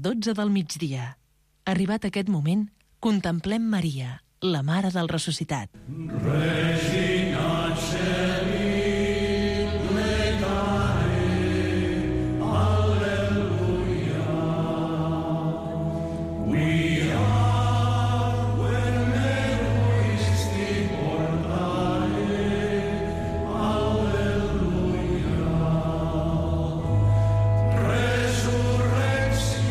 12 del migdia. Arribat aquest moment, contemplem Maria, la Mare del Ressuscitat. Regina Celi, letare, alleluia. We are whenever we portare, alleluia. Resurrexit,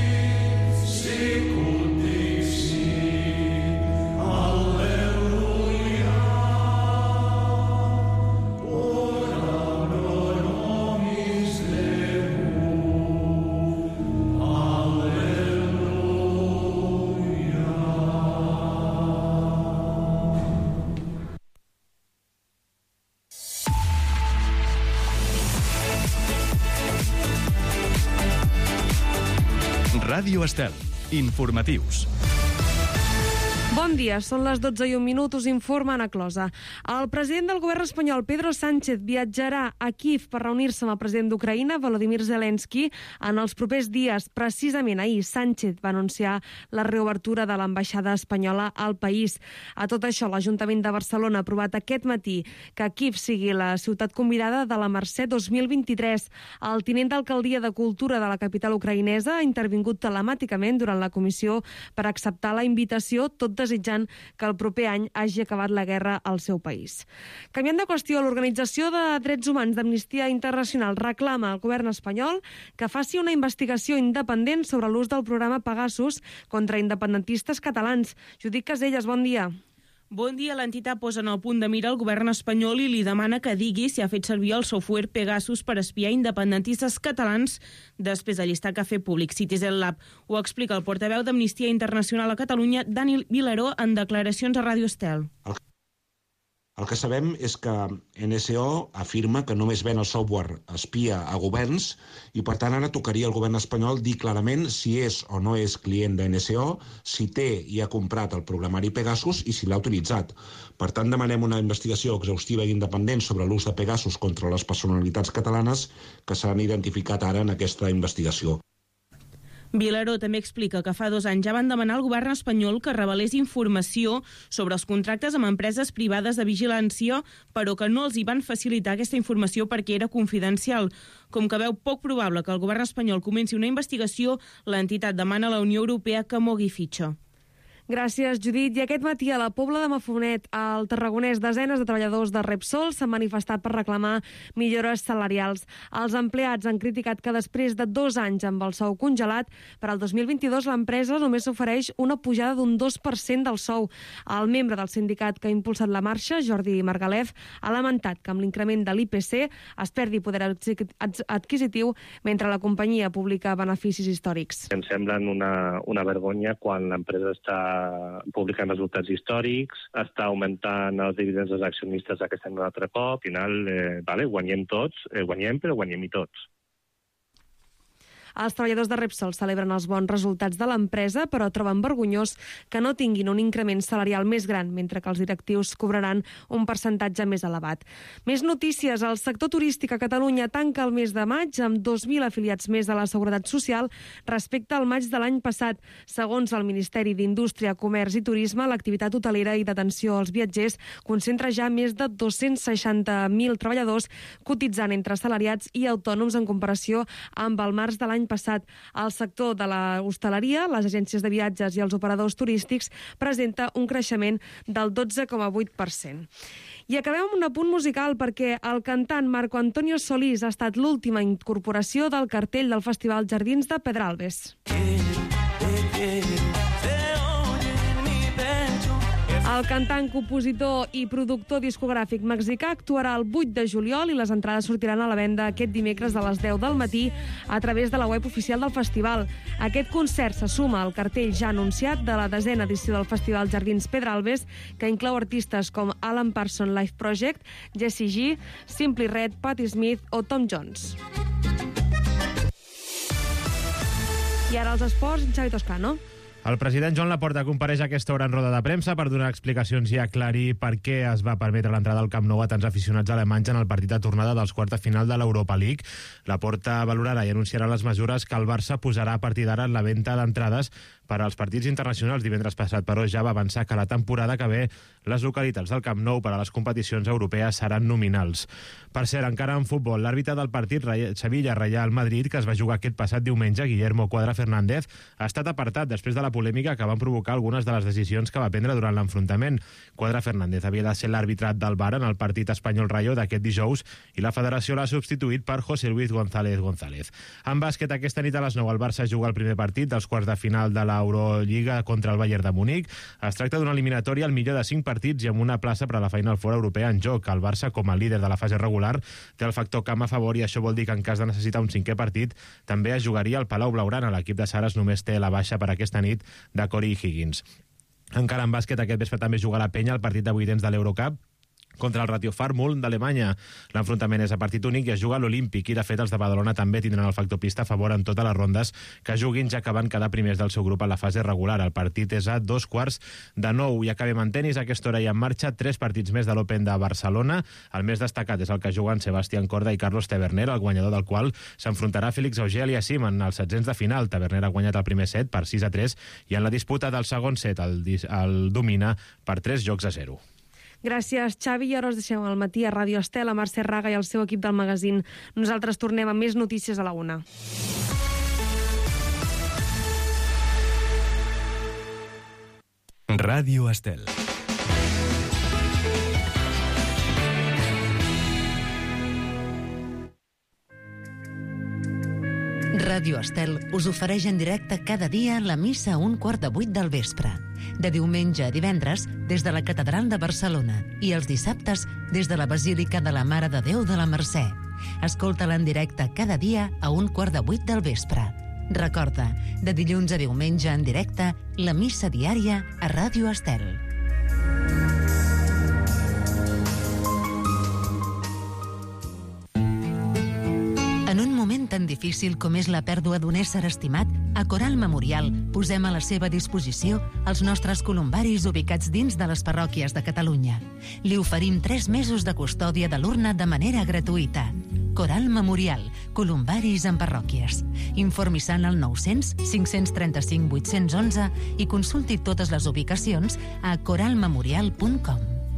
sicut dixit, alleluia. Ora pro nobis Deum, alleluia. Ràdio Estel. Informatius. Bon dia, són les 12:01, us informa Ana Closa. El president del govern espanyol, Pedro Sánchez, viatjarà a Kíev per reunir-se amb el president d'Ucraïna, Volodymyr Zelensky, en els propers dies. Precisament ahir, Sánchez va anunciar la reobertura de l'ambaixada espanyola al país. A tot això, l'Ajuntament de Barcelona ha aprovat aquest matí que Kíev sigui la ciutat convidada de la Mercè 2023. El tinent d'alcaldia de Cultura de la capital ucraïnesa ha intervingut telemàticament durant la comissió per acceptar la invitació, tot desitjant que el proper any hagi acabat la guerra al seu país. Canviant de qüestió, l'Organització de Drets Humans d'Amnistia Internacional reclama al govern espanyol que faci una investigació independent sobre l'ús del programa Pegasus contra independentistes catalans. Judit Caselles, bon dia. Bon dia. L'entitat posa en el punt de mira el govern espanyol i li demana que digui si ha fet servir el software Pegasus per espiar independentistes catalans després de llistar que ha fet públic Citizen Lab. Ho explica el portaveu d'Amnistia Internacional a Catalunya, Dani Vilaró, en declaracions a Ràdio Estel. El que sabem és que NSO afirma que només ven el software espia a governs i, per tant, ara tocaria al govern espanyol dir clarament si és o no és client de NSO, si té i ha comprat el programari Pegasus i si l'ha utilitzat. Per tant, demanem una investigació exhaustiva i independent sobre l'ús de Pegasus contra les personalitats catalanes que s'han identificat ara en aquesta investigació. Vilaró també explica que fa 2 anys ja van demanar al govern espanyol que revelés informació sobre els contractes amb empreses privades de vigilància, però que no els hi van facilitar aquesta informació perquè era confidencial. Com que veu poc probable que el govern espanyol comenci una investigació, l'entitat demana a la Unió Europea que mogui fitxa. Gràcies, Judit. I aquest matí a la Pobla de Mafumet, al Tarragonès, desenes de treballadors de Repsol s'han manifestat per reclamar millores salarials. Els empleats han criticat que després de 2 anys amb el sou congelat, per al 2022 l'empresa només ofereix una pujada d'un 2% del sou. El membre del sindicat que ha impulsat la marxa, Jordi Margalef, ha lamentat que amb l'increment de l'IPC es perdi poder adquisitiu mentre la companyia publica beneficis històrics. Em semblen una vergonya quan l'empresa està publicant resultats històrics, està augmentant els dividends dels accionistes aquest any un altre cop. Al final, guanyem tots, guanyem, però guanyem i tots. Els treballadors de Repsol celebren els bons resultats de l'empresa, però troben vergonyós que no tinguin un increment salarial més gran, mentre que els directius cobraran un percentatge més elevat. Més notícies. El sector turístic a Catalunya tanca el mes de maig amb 2.000 afiliats més a la Seguretat Social respecte al maig de l'any passat. Segons el Ministeri d'Indústria, Comerç i Turisme, l'activitat hotelera i d'atenció als viatgers concentra ja més de 260.000 treballadors cotitzant entre assalariats i autònoms en comparació amb el març de l'any passat. El sector de la hostaleria, les agències de viatges i els operadors turístics presenta un creixement del 12,8%. I acabem amb un apunt musical perquè el cantant Marco Antonio Solís ha estat l'última incorporació del cartell del Festival Jardins de Pedralbes. El cantant, compositor i productor discogràfic mexicà actuarà el 8 de juliol i les entrades sortiran a la venda aquest dimecres a les 10 del matí a través de la web oficial del festival. Aquest concert se suma al cartell ja anunciat de la 10ª edició del Festival Jardins Pedralbes, que inclou artistes com Alan Parsons Live Project, Jessie G, Simply Red, Patti Smith o Tom Jones. I ara els esports, Xavi Toscano. El president Joan Laporta compareix a aquesta hora en roda de premsa per donar explicacions i aclarir per què es va permetre l'entrada al Camp Nou a tants aficionats alemanys en el partit de tornada dels quarts de final de l'Europa League. Laporta valorarà i anunciarà les mesures que el Barça posarà a partir d'ara en la venda d'entrades per als partits internacionals. Divendres passat, però, ja va avançar que la temporada que ve les localitats del Camp Nou per a les competicions europees seran nominals. Per cert, encara en futbol, l'àrbitre del partit Sevilla-Real Madrid, que es va jugar aquest passat diumenge, Guillermo Cuadra Fernández, ha estat apartat després de la polèmica que van provocar algunes de les decisions que va prendre durant l'enfrontament. Cuadra Fernández havia de ser l'àrbitre del VAR en el partit Espanyol-Rayo d'aquest dijous i la federació l'ha substituït per José Luis González. En bàsquet, aquesta nit a les 9 el Barça juga el primer partit dels quarts de final de l'Eurolliga contra el Bayern de Munic. Es tracta d'una eliminatòria al millor de 5 partits i amb una plaça per a la Final Four europea en joc. El Barça, com a líder de la fase regular, té el factor camp a favor i això vol dir que en cas de necessitar un 5è partit també es jugaria al Palau Blaugrana. L'equip de Saras només té la baixa per aquesta nit de Corey Higgins. Encara en bàsquet, aquest vespre també juga la Penya el partit de vuitens de l'Eurocup contra el Ratio Farmul d'Alemanya. L'enfrontament és a partit únic i es juga a l'Olímpic i, de fet, els de Badalona també tindran el factor pista a favor en totes les rondes que juguin, ja que van quedar primers del seu grup a la fase regular. El partit és a 8:45. I acabem en tenis. A aquesta hora hi ha en marxa 3 partits més de l'Open de Barcelona. El més destacat és el que juguen Sebastián Corda i Carlos Taverner, el guanyador del qual s'enfrontarà a Félix Auger-Aliassime en els setzents de final. Taverner ha guanyat el primer set per 6-3 i en la disputa del segon set el domina per 3-0. Gràcies, Xavi. I ara us deixem al matí a Ràdio Estel, a Mercè Raga i al seu equip del magazín. Nosaltres tornem amb més notícies a la 1. Ràdio Estel. Ràdio Estel us ofereix en directe cada dia la missa a 7:15 del vespre. De diumenge a divendres, des de la Catedral de Barcelona, i els dissabtes, des de la Basílica de la Mare de Déu de la Mercè. Escolta-la en directe cada dia a 7:15 del vespre. Recorda, de dilluns a diumenge en directe, la missa diària a Ràdio Estel. En un moment tan difícil com és la pèrdua d'un ésser estimat, a Coral Memorial posem a la seva disposició els nostres columbaris ubicats dins de les parròquies de Catalunya. Li oferim 3 mesos de custòdia de l'urna de manera gratuïta. Coral Memorial, columbaris en parròquies. Informi-se al 900 535 811 i consulti totes les ubicacions a coralmemorial.com.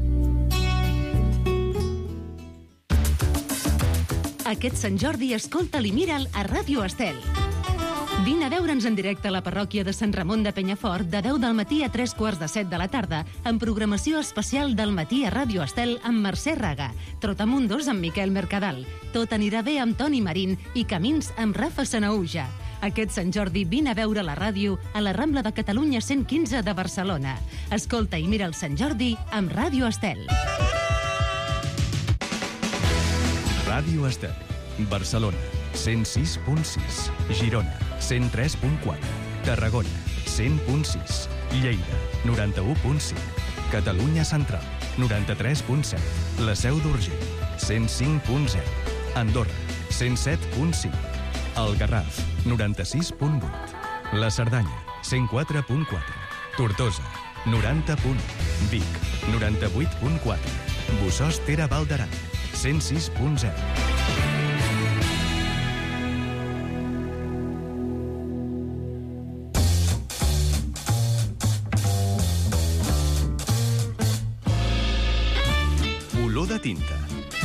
Aquest Sant Jordi escolta-li i mira'l a Ràdio Estel. Vine a veure'ns en directe a la parròquia de Sant Ramon de Penyafort de 10 del matí a 7:45 de la tarda amb programació especial del matí a Ràdio Estel amb Mercè Raga, Trotamundos amb Miquel Mercadal, Tot anirà bé amb Toni Marín i Camins amb Rafa Sanaúja. Aquest Sant Jordi vine a veure la ràdio a la Rambla de Catalunya 115 de Barcelona. Escolta i mira el Sant Jordi amb Ràdio Estel. Ràdio Estel. Barcelona, 106.6. Girona, 103.4. Tarragona, 100.6. Lleida, 91.5. Catalunya Central, 93.7. La Seu d'Urgell, 105.0. Andorra, 107.5. El Garraf, 96.8. La Cerdanya, 104.4. Tortosa, 90.1. Vic, 98.4. Bossòst-Tere Val d'Aran, 106.0. Olor de tinta.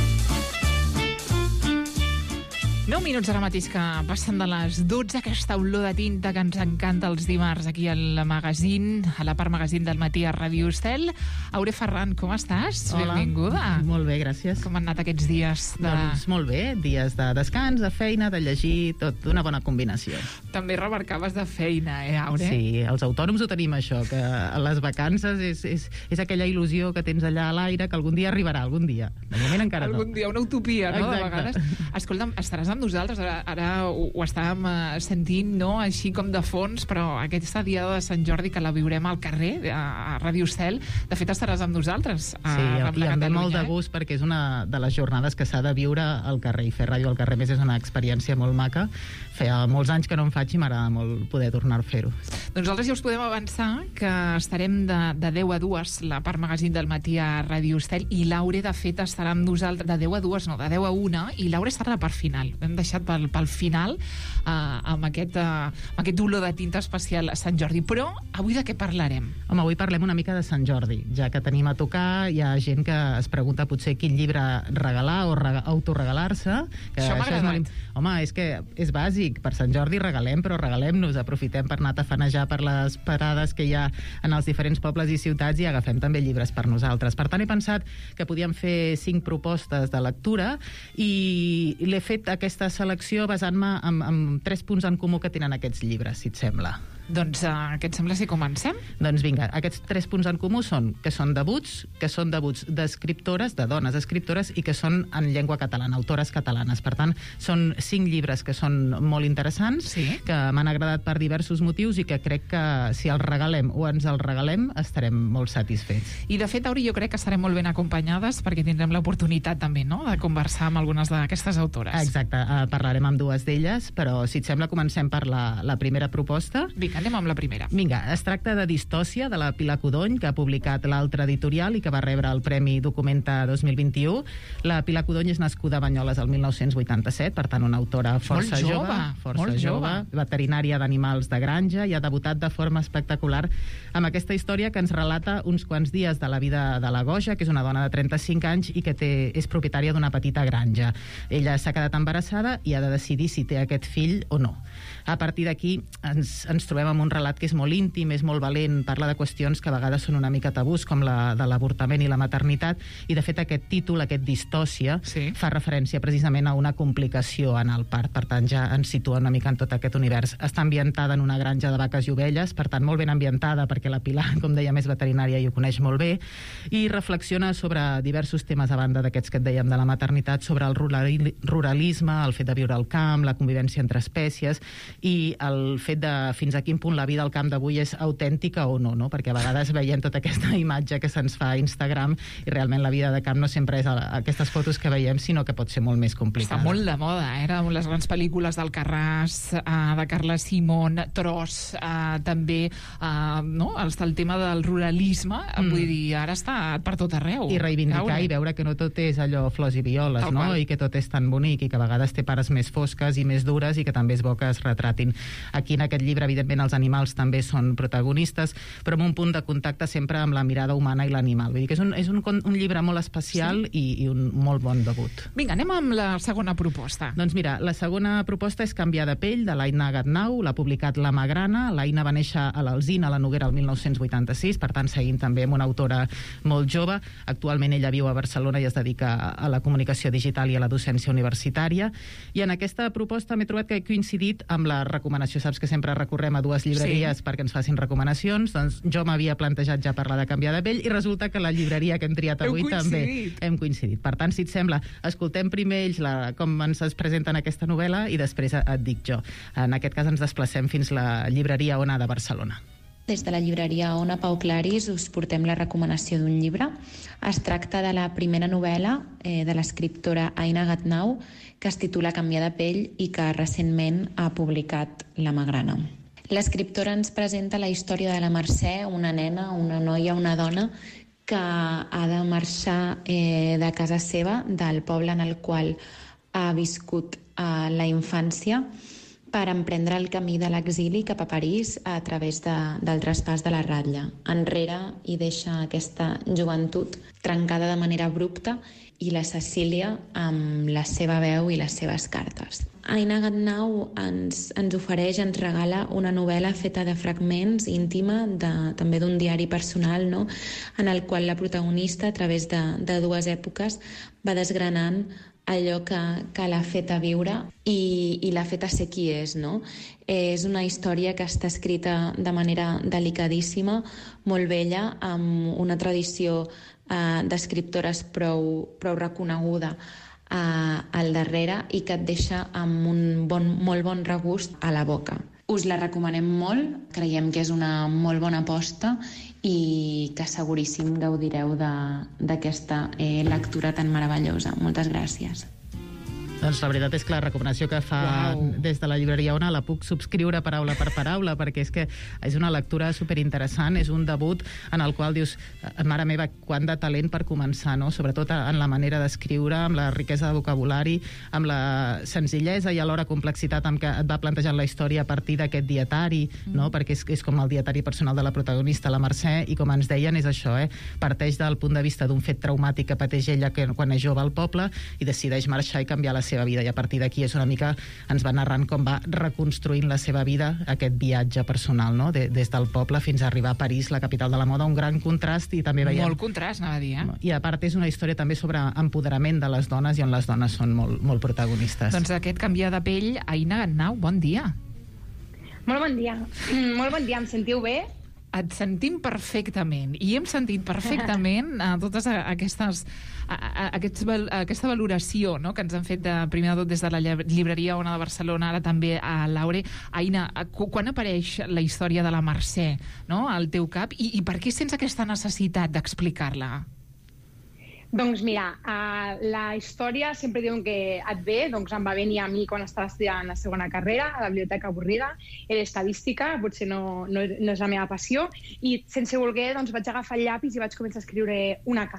9 minuts ara mateix que passen de les 12, aquesta olor de tinta que ens encanta els dimarts aquí al magazín, a la part magazín del matí a Ràdio Estel. Aure Ferran, com estàs? Hola. Benvinguda. Molt bé, gràcies. Com han anat aquests dies? Doncs molt bé, dies de descans, de feina, de llegir, tot una bona combinació. També remarcaves de feina, Aure? Sí, els autònoms ho tenim, això, que a les vacances és aquella il·lusió que tens allà a l'aire, que algun dia arribarà, algun dia. De moment encara no. Algun dia, una utopia, no? Exacte. De vegades. Escolta'm, estaràs amb nosaltres nosaltres. Ara ho estàvem sentint, no?, així com de fons, però aquesta diada de Sant Jordi que la viurem al carrer, a Ràdio Estel, de fet estaràs amb nosaltres a Rambla i em ve molt de Catalunya. gust perquè és una de les jornades que s'ha de viure al carrer, i fer ràdio al carrer més és una experiència molt maca. Feia molts anys que no en faig i m'agrada molt poder tornar a fer-ho. Doncs nosaltres ja us podem avançar que estarem de 10 a 2, la part magazín del matí a Ràdio Estel, i Laure, de fet, estarà amb nosaltres de 10 a 2, no, de 10 a 1, i Laure estarà a la part final. L'hem deixat pel final amb aquest olor de tinta especial a Sant Jordi. Però avui de què parlarem? Home, avui parlem una mica de Sant Jordi. Ja que tenim a tocar, hi ha gent que es pregunta potser quin llibre regalar o autoregalar-se. Això m'ha agradat. Home, és que és bàsic. Per Sant Jordi regalem, però regalem-nos. Aprofitem per anar a tafanejar per les parades que hi ha en els diferents pobles i ciutats i agafem també llibres per nosaltres. Per tant, he pensat que podíem fer 5 propostes de lectura i l'he fet aquesta selecció basant-me en 3 punts en comú que tenen aquests llibres, si et sembla. Doncs què et sembla si comencem? Doncs vinga, aquests 3 punts en comú són que són debuts d'escriptores, de dones escriptores, i que són en llengua catalana, autores catalanes. Per tant, són 5 llibres que són molt interessants, sí, que m'han agradat per diversos motius i que crec que si els regalem o ens els regalem estarem molt satisfets. I de fet, Auri, jo crec que estarem molt ben acompanyades perquè tindrem l'oportunitat també, no?, de conversar amb algunes d'aquestes autores. Exacte, parlarem amb 2 d'elles, però si et sembla comencem per la primera proposta. Vinga, anem amb la primera. Vinga, es tracta de Distòcia, de la Pilar Codony, que ha publicat l'Altre Editorial i que va rebre el Premi Documenta 2021. La Pilar Codony és nascuda a Banyoles el 1987, per tant, una autora força jove, veterinària d'animals de granja, i ha debutat de forma espectacular amb aquesta història que ens relata uns quants dies de la vida de la Goja, que és una dona de 35 anys i que és propietària d'una petita granja. Ella s'ha quedat embarassada i ha de decidir si té aquest fill o no. A partir d'aquí ens trobem amb un relat que és molt íntim, és molt valent, parla de qüestions que a vegades són una mica tabús, com la de l'avortament i la maternitat, i de fet aquest títol, aquest Distòcia, fa referència precisament a una complicació en el part, per tant ja ens situa una mica en tot aquest univers. Està ambientada en una granja de vaques i ovelles, per tant molt ben ambientada, perquè la Pilar, com dèiem, és veterinària i ho coneix molt bé, i reflexiona sobre diversos temes, a banda d'aquests que et dèiem de la maternitat, sobre el ruralisme, el fet de viure al camp, la convivència entre espècies, i el fet de fins a quin punt la vida al camp d'avui és autèntica o no, perquè a vegades veiem tota aquesta imatge que se'ns fa a Instagram i realment la vida de camp no sempre és aquestes fotos que veiem, sinó que pot ser molt més complicada. Està molt de moda, les grans pel·lícules d'Alcarràs, de Carla Simón, Tros, també el tema del ruralisme, vull dir, ara està per tot arreu. I reivindicar i veure que no tot és allò flors i violes, no? I que tot és tan bonic i que a vegades té pares més fosques i més dures i que també és bo que es retratin. Aquí en aquest llibre, evidentment, els animals també són protagonistes, però amb un punt de contacte sempre amb la mirada humana i l'animal. Vull dir que és un llibre molt especial i un molt bon debut. Vinga, anem amb la segona proposta. Doncs mira, la segona proposta és Canviar de pell, de l'Aina Gatnau, l'ha publicat La Magrana. L'Aina va néixer a l'Alzina, a la Noguera, el 1986, per tant seguim també amb una autora molt jove. Actualment ella viu a Barcelona i es dedica a la comunicació digital i a la docència universitària. I en aquesta proposta m'he trobat que he coincidit amb la recomanació. Saps que sempre recorrem a 2 llibreries perquè ens facin recomanacions, doncs jo m'havia plantejat ja parlar de Canviar de pell i resulta que la llibreria que hem triat avui també hem coincidit. Per tant, si et sembla, escoltem primer ells com ens es presenten aquesta novel·la i després et dic jo. En aquest cas ens desplacem fins la llibreria Ona de Barcelona. Des de la llibreria Ona Pau Claris us portem la recomanació d'un llibre. Es tracta de la primera novel·la de l'escriptora Aina Gatnau, que es titula Canviar de pell i que recentment ha publicat La Magrana. L'escriptora ens presenta la història de la Mercè, una nena, una noia, una dona que ha de marxar de casa seva, del poble en el qual ha viscut la infància, per emprendre el camí de l'exili cap a París a través del traspàs de la ratlla. Enrere hi deixa aquesta joventut trencada de manera abrupta i la Cecília amb la seva veu i les seves cartes. Aina Gatnau ens ofereix, ens regala una novel·la feta de fragments, íntima, també d'un diari personal, no? En el qual la protagonista, a través de 2 èpoques, va desgranant allò que l'ha fet a viure i l'ha fet a ser qui és, no? És una història que està escrita de manera delicadíssima, molt bella, amb una tradició d'escriptores prou reconeguda al darrere i que et deixa amb un molt bon regust a la boca. Us la recomanem molt, creiem que és una molt bona aposta i que seguríssim gaudireu d'aquesta lectura tan meravellosa. Moltes gràcies. Doncs la veritat és que la recomanació que fa des de la llibreria Ona la puc subscriure paraula per paraula, perquè és que és una lectura superinteressant, és un debut en el qual dius, mare meva, quant de talent per començar, no? Sobretot en la manera d'escriure, amb la riquesa de vocabulari, amb la senzillesa i alhora complexitat amb què et va plantejant la història a partir d'aquest dietari, no? Perquè és com el dietari personal de la protagonista, la Mercè, i com ens deien, és això, parteix del punt de vista d'un fet traumàtic que pateix ella quan és jove al poble i decideix marxar i canviar la seva vida, i a partir d'aquí és una mica, ens va narrant com va reconstruint la seva vida, aquest viatge personal, no? Des del poble fins a arribar a París, la capital de la moda, un gran contrast, i també veiem... Molt contrast, anava a dir, I a part és una història també sobre empoderament de les dones, i on les dones són molt protagonistes. Doncs aquest canviar de pell, Aina Gatnau, bon dia. Molt bon dia. Molt bon dia, em sentiu bé? Et sentim perfectament, i hem sentit perfectament totes aquesta valoració, no?, que ens han fet primer de tot des de la llibreria Ona de Barcelona, ara també a Laure. Aina, quan apareix la història de la Mercè, no?, al teu cap, i per què sents aquesta necessitat d'explicar-la? Doncs mira, la història sempre diuen que et ve, doncs em va venir a mi quan estava estudiant la segona carrera, a la biblioteca avorrida, era estadística, potser no és la meva passió, i sense voler doncs vaig agafar el llapis i vaig començar a escriure un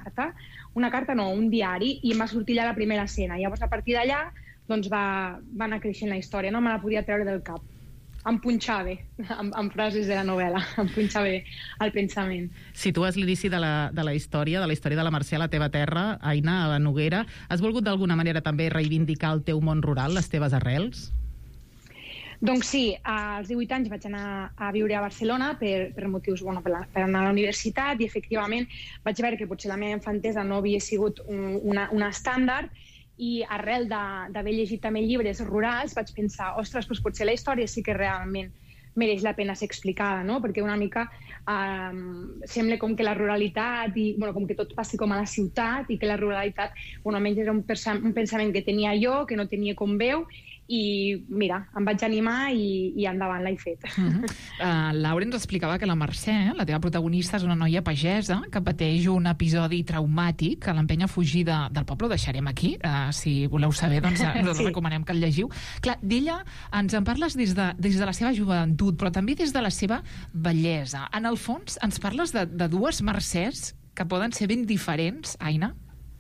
diari, i em va sortir allà la primera escena. Llavors, a partir d'allà, doncs va anar creixent la història, no me la podia treure del cap. Em punxava amb frases de la novel·la, em punxava el pensament. Situes l'inici de la història de la Mercè a la teva terra, Aina, a la Noguera. Has volgut d'alguna manera també reivindicar el teu món rural, les teves arrels? Doncs sí, als 18 anys vaig anar a viure a Barcelona per motius, per anar a la universitat, i efectivament vaig veure que potser la meva infantesa no havia sigut una estàndard, i arrel d'haver llegit també llibres rurals vaig pensar, ostres, doncs potser la història sí que realment mereix la pena ser explicada, no? Perquè una mica sembla com que la ruralitat, com que tot passi com a la ciutat, i que la ruralitat, almenys era un pensament que tenia jo, que no tenia com veu, i mira, em vaig animar i endavant l'he fet. Laura ens explicava que la Mercè, la teva protagonista, és una noia pagesa que pateix un episodi traumàtic que l'empenya a fugir del poble. Ho deixarem aquí, si voleu saber, doncs nosaltres recomanem que el llegiu. Clar, d'ella ens en parles des de la seva joventut, però també des de la seva bellesa. En el fons, ens parles de dues Mercès que poden ser ben diferents, Aina?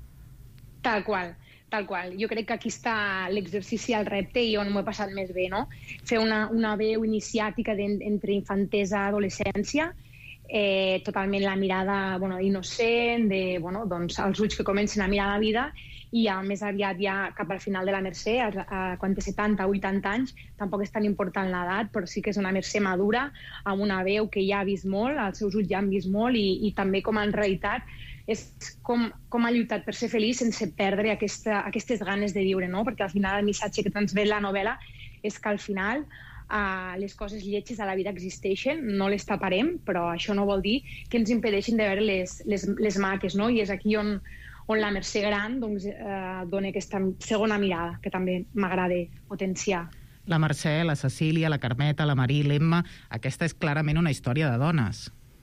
Tal qual. Jo crec que aquí està l'exercici al repte i on m'ho he passat més bé, no? Fer una veu iniciàtica entre infantesa i adolescència, totalment la mirada innocent, doncs els ulls que comencen a mirar la vida, i ja més aviat ja cap al final de la Mercè, quan té 70 o 80 anys, tampoc és tan important l'edat, però sí que és una Mercè madura, amb una veu que ja ha vist molt, els seus ulls ja han vist molt, i també com en realitat és com ha lluitat per ser feliç sense perdre aquestes ganes de viure, no? Perquè al final el missatge que transmet la novel·la és que al final les coses lletges a la vida existeixen, no les taparem, però això no vol dir que ens impedeixin de veure les maques, no? I és aquí on la Mercè gran dona aquesta segona mirada, que també m'agrada potenciar. La Mercè, la Cecília, la Carmeta, la Marí, l'Emma, aquesta és clarament una història de dones.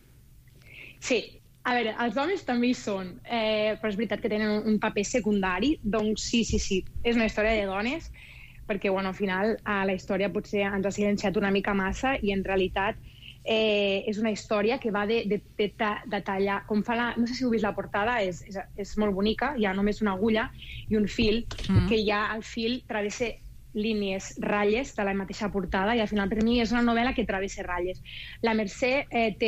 Sí. A veure, els homes també hi són, però és veritat que tenen un paper secundari, doncs sí, és una història de dones, perquè al final la història potser ens ha silenciat una mica massa, i en realitat és una història que va de tallar, com fa no sé si heu vist la portada, és molt bonica, hi ha només una agulla i un fil, que ja el fil travessa línies, ratlles de la mateixa portada, i al final per mi és una novel·la que travessa ratlles. La Mercè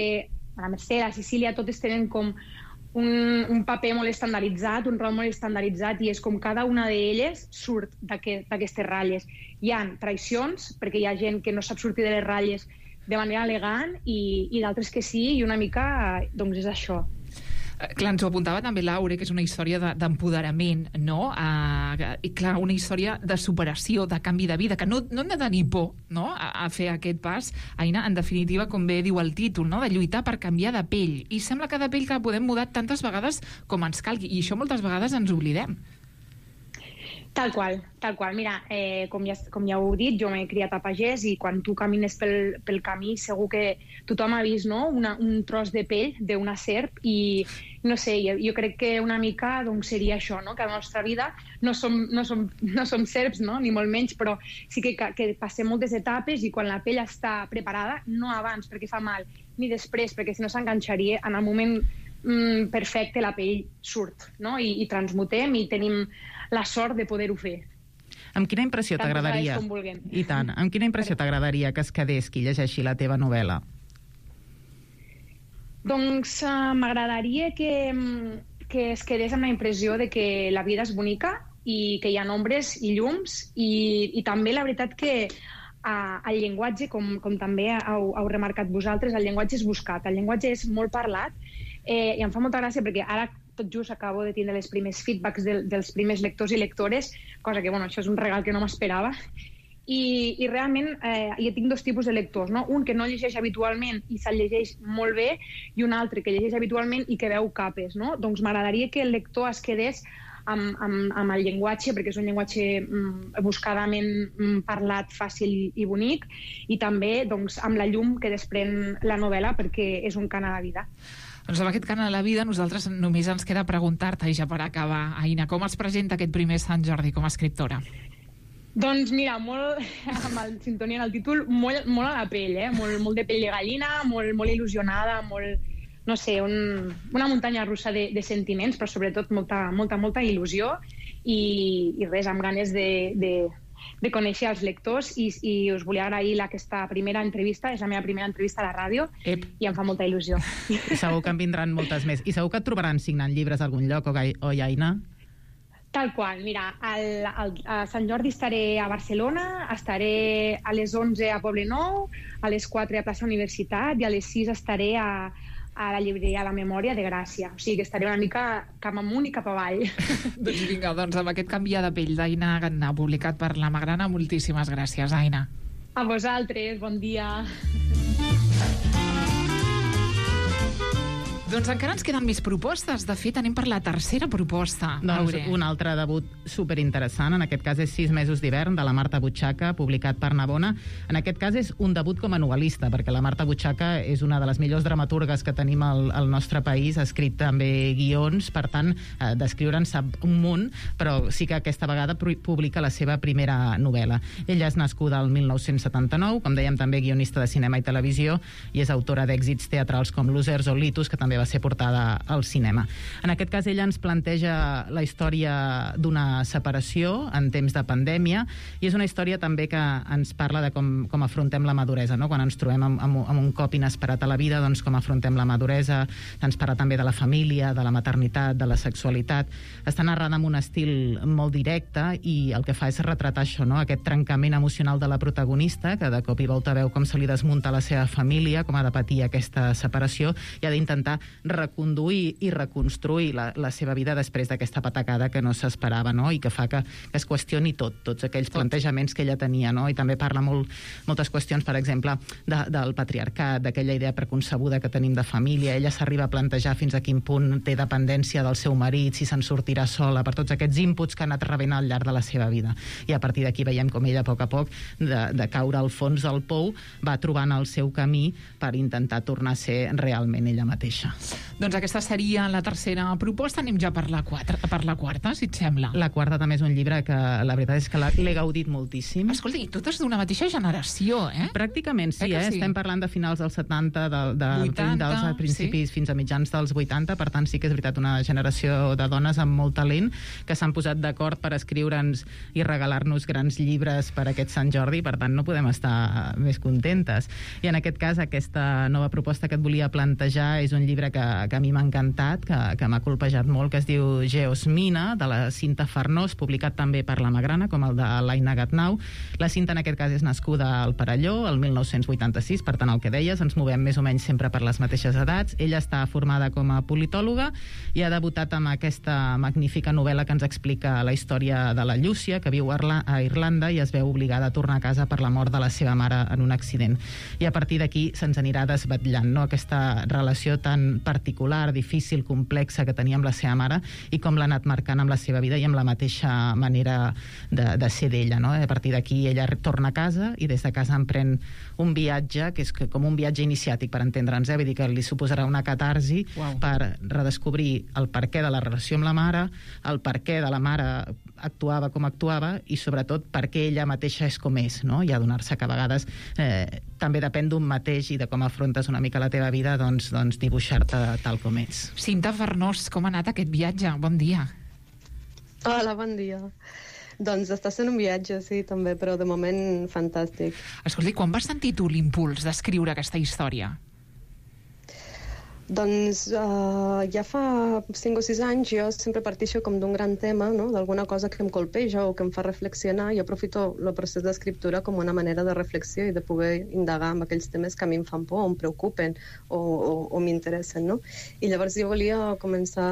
la Cecília, totes tenen com un paper molt estandarditzat, un rol molt estandarditzat, i és com cada una d'elles surt d'aquestes ratlles. Hi ha traïcions, perquè hi ha gent que no sap sortir de les ratlles de manera elegant, i d'altres que sí, i una mica doncs és això. Clar, ens ho apuntava també Laure, que és una història d'empoderament, no? I clar, una història de superació, de canvi de vida, que no hem de tenir por, no?, a fer aquest pas. Aina, en definitiva, com bé diu el títol, no?, de lluitar per canviar de pell. I sembla que de pell que podem mudar tantes vegades com ens calgui, i això moltes vegades ens oblidem. Tal qual. Mira, com ja heu dit, jo m'he criat a pagès i quan tu camines pel camí segur que tothom ha vist, no?, un tros de pell d'una serp i, no sé, jo crec que una mica doncs, seria això, no?, que a la nostra vida no som serps, no?, ni molt menys, però sí que passem moltes etapes i quan la pell està preparada, no abans perquè fa mal, ni després perquè si no s'enganxaria, en el moment perfecte la pell surt, no?, i transmutem i tenim la sort de poder-ho fer. Amb quina impressió t'agradaria? I tant. Amb quina impressió t'agradaria que es quedés qui llegeixi la teva novel·la? Doncs m'agradaria que es quedés amb la impressió de que la vida és bonica i que hi ha ombres i llums i també la veritat que el llenguatge, com també heu remarcat vosaltres, el llenguatge és buscat, el llenguatge és molt parlat i em fa molta gràcia perquè ara tot just acabo de tindre els primers feedbacks dels primers lectors i lectores, cosa que, bueno, això és un regal que no m'esperava. I realment jo tinc dos tipus de lectors, no? Un que no llegeix habitualment i se'l llegeix molt bé i un altre que llegeix habitualment i que veu capes, no? Doncs m'agradaria que el lector es quedés amb el llenguatge, perquè és un llenguatge buscadament parlat, fàcil i bonic, i també doncs, amb la llum que desprèn la novel·la, perquè és un cant a la vida. Doncs amb aquest cant a la vida nosaltres només ens queda preguntar-te, i ja per acabar, Aina, com es presenta aquest primer Sant Jordi com a escriptora? Doncs mira, molt, amb el sintonia en el títol, molt a la pell, molt de pell de gallina, molt il·lusionada, no sé, una muntanya russa de sentiments, però sobretot molta il·lusió i res, amb ganes de conèixer els lectors i us volia agrair aquesta primera entrevista, és la meva primera entrevista a la ràdio i em fa molta il·lusió. I segur que en vindran moltes més. I segur que et trobaran signant llibres a algun lloc, oi, Aina? Tal qual, mira, a Sant Jordi estaré a Barcelona, estaré a les 11 a Poblenou, a les 4 a Plaça Universitat i a les 6 estaré a la llibreria La Memòria de Gràcia. O sigui que estaré una mica cap amunt i cap avall. Doncs vinga, amb aquest canviar de pell d'Aina Gatnau, publicat per La Magrana, moltíssimes gràcies, Aina. A vosaltres, bon dia. Doncs encara ens queden més propostes. De fet, anem per la tercera proposta. Doncs un altre debut superinteressant. En aquest cas és 6 mesos d'hivern, de la Marta Butxaca, publicat per Navona. En aquest cas és un debut com a novel·lista, perquè la Marta Butxaca és una de les millors dramaturgues que tenim al nostre país. Ha escrit també guions, per tant, d'escriure en sap un munt, però sí que aquesta vegada publica la seva primera novel·la. Ella és nascuda el 1979, com dèiem també guionista de cinema i televisió, i és autora d'èxits teatrals com Losers o Litus, que també va ser portada al cinema. En aquest cas, ella ens planteja la història d'una separació en temps de pandèmia, i és una història també que ens parla de com afrontem la maduresa, no? Quan ens trobem amb un cop inesperat a la vida, doncs com afrontem la maduresa. Ens parla també de la família, de la maternitat, de la sexualitat. Està narrada amb un estil molt directe i el que fa és retratar això, no? Aquest trencament emocional de la protagonista, que de cop i volta veu com se li desmunta la seva família, com ha de patir aquesta separació, i ha d'intentar reconduir i reconstruir la seva vida després d'aquesta patacada que no s'esperava, no? I que fa que es qüestioni tots aquells plantejaments que ella tenia, no? I també parla moltes qüestions, per exemple, del patriarcat, d'aquella idea preconcebuda que tenim de família. Ella s'arriba a plantejar fins a quin punt té dependència del seu marit, si se'n sortirà sola, per tots aquests inputs que ha anat rebent al llarg de la seva vida. I a partir d'aquí veiem com ella, a poc, de caure al fons del pou, va trobant el seu camí per intentar tornar a ser realment ella mateixa. Doncs aquesta seria la tercera proposta. Anem ja per la quarta, si et sembla. La quarta també és un llibre que la veritat és que l'he gaudit moltíssim. Escolta, i totes d'una mateixa generació, eh? Pràcticament sí, sí. Estem parlant de finals dels 70, dels principis fins a mitjans dels 80, per tant sí que és veritat una generació de dones amb molt talent que s'han posat d'acord per escriure'ns i regalar-nos grans llibres per aquest Sant Jordi, per tant no podem estar més contentes. I en aquest cas aquesta nova proposta que et volia plantejar és un llibre que a mi m'ha encantat, que m'ha colpejat molt, que es diu Geosmina, de la Cinta Farnós, publicat també per La Magrana, com el de l'Aina Gatnau. La Cinta en aquest cas és nascuda al Perelló, el 1986, per tant el que deies, ens movem més o menys sempre per les mateixes edats. Ella està formada com a politòloga i ha debutat amb aquesta magnífica novel·la que ens explica la història de la Llúcia, que viu a Irlanda i es veu obligada a tornar a casa per la mort de la seva mare en un accident. I a partir d'aquí se'ns anirà desvetllant, no? Aquesta relació tan particular, difícil, complexa que tenia amb la seva mare i com l'ha anat marcant amb la seva vida i amb la mateixa manera de ser d'ella, no? A partir d'aquí ella torna a casa i des de casa emprèn un viatge que és com un viatge iniciàtic, per entendre'ns, vull dir que li suposarà una catarsi per redescobrir el perquè de la relació amb la mare, el perquè de la mare actuava com actuava i sobretot perquè ella mateixa és com és, no? I adonar-se que a vegades també depèn d'un mateix i de com afrontes una mica la teva vida, doncs dibuixar-te tal com ets. Cinta Farnós, com ha anat aquest viatge? Bon dia. Hola, bon dia. Doncs està sent un viatge, sí, també, però de moment fantàstic. Escolta, quan vas sentir tu l'impuls d'escriure aquesta història? Doncs ja fa 5 o 6 anys jo sempre parteixo com d'un gran tema, no? D'alguna cosa que em colpeja o que em fa reflexionar i aprofito el procés d'escriptura com una manera de reflexió i de poder indagar en aquells temes que a mi em fan por, em preocupen o m'interessen, no? I llavors jo volia començar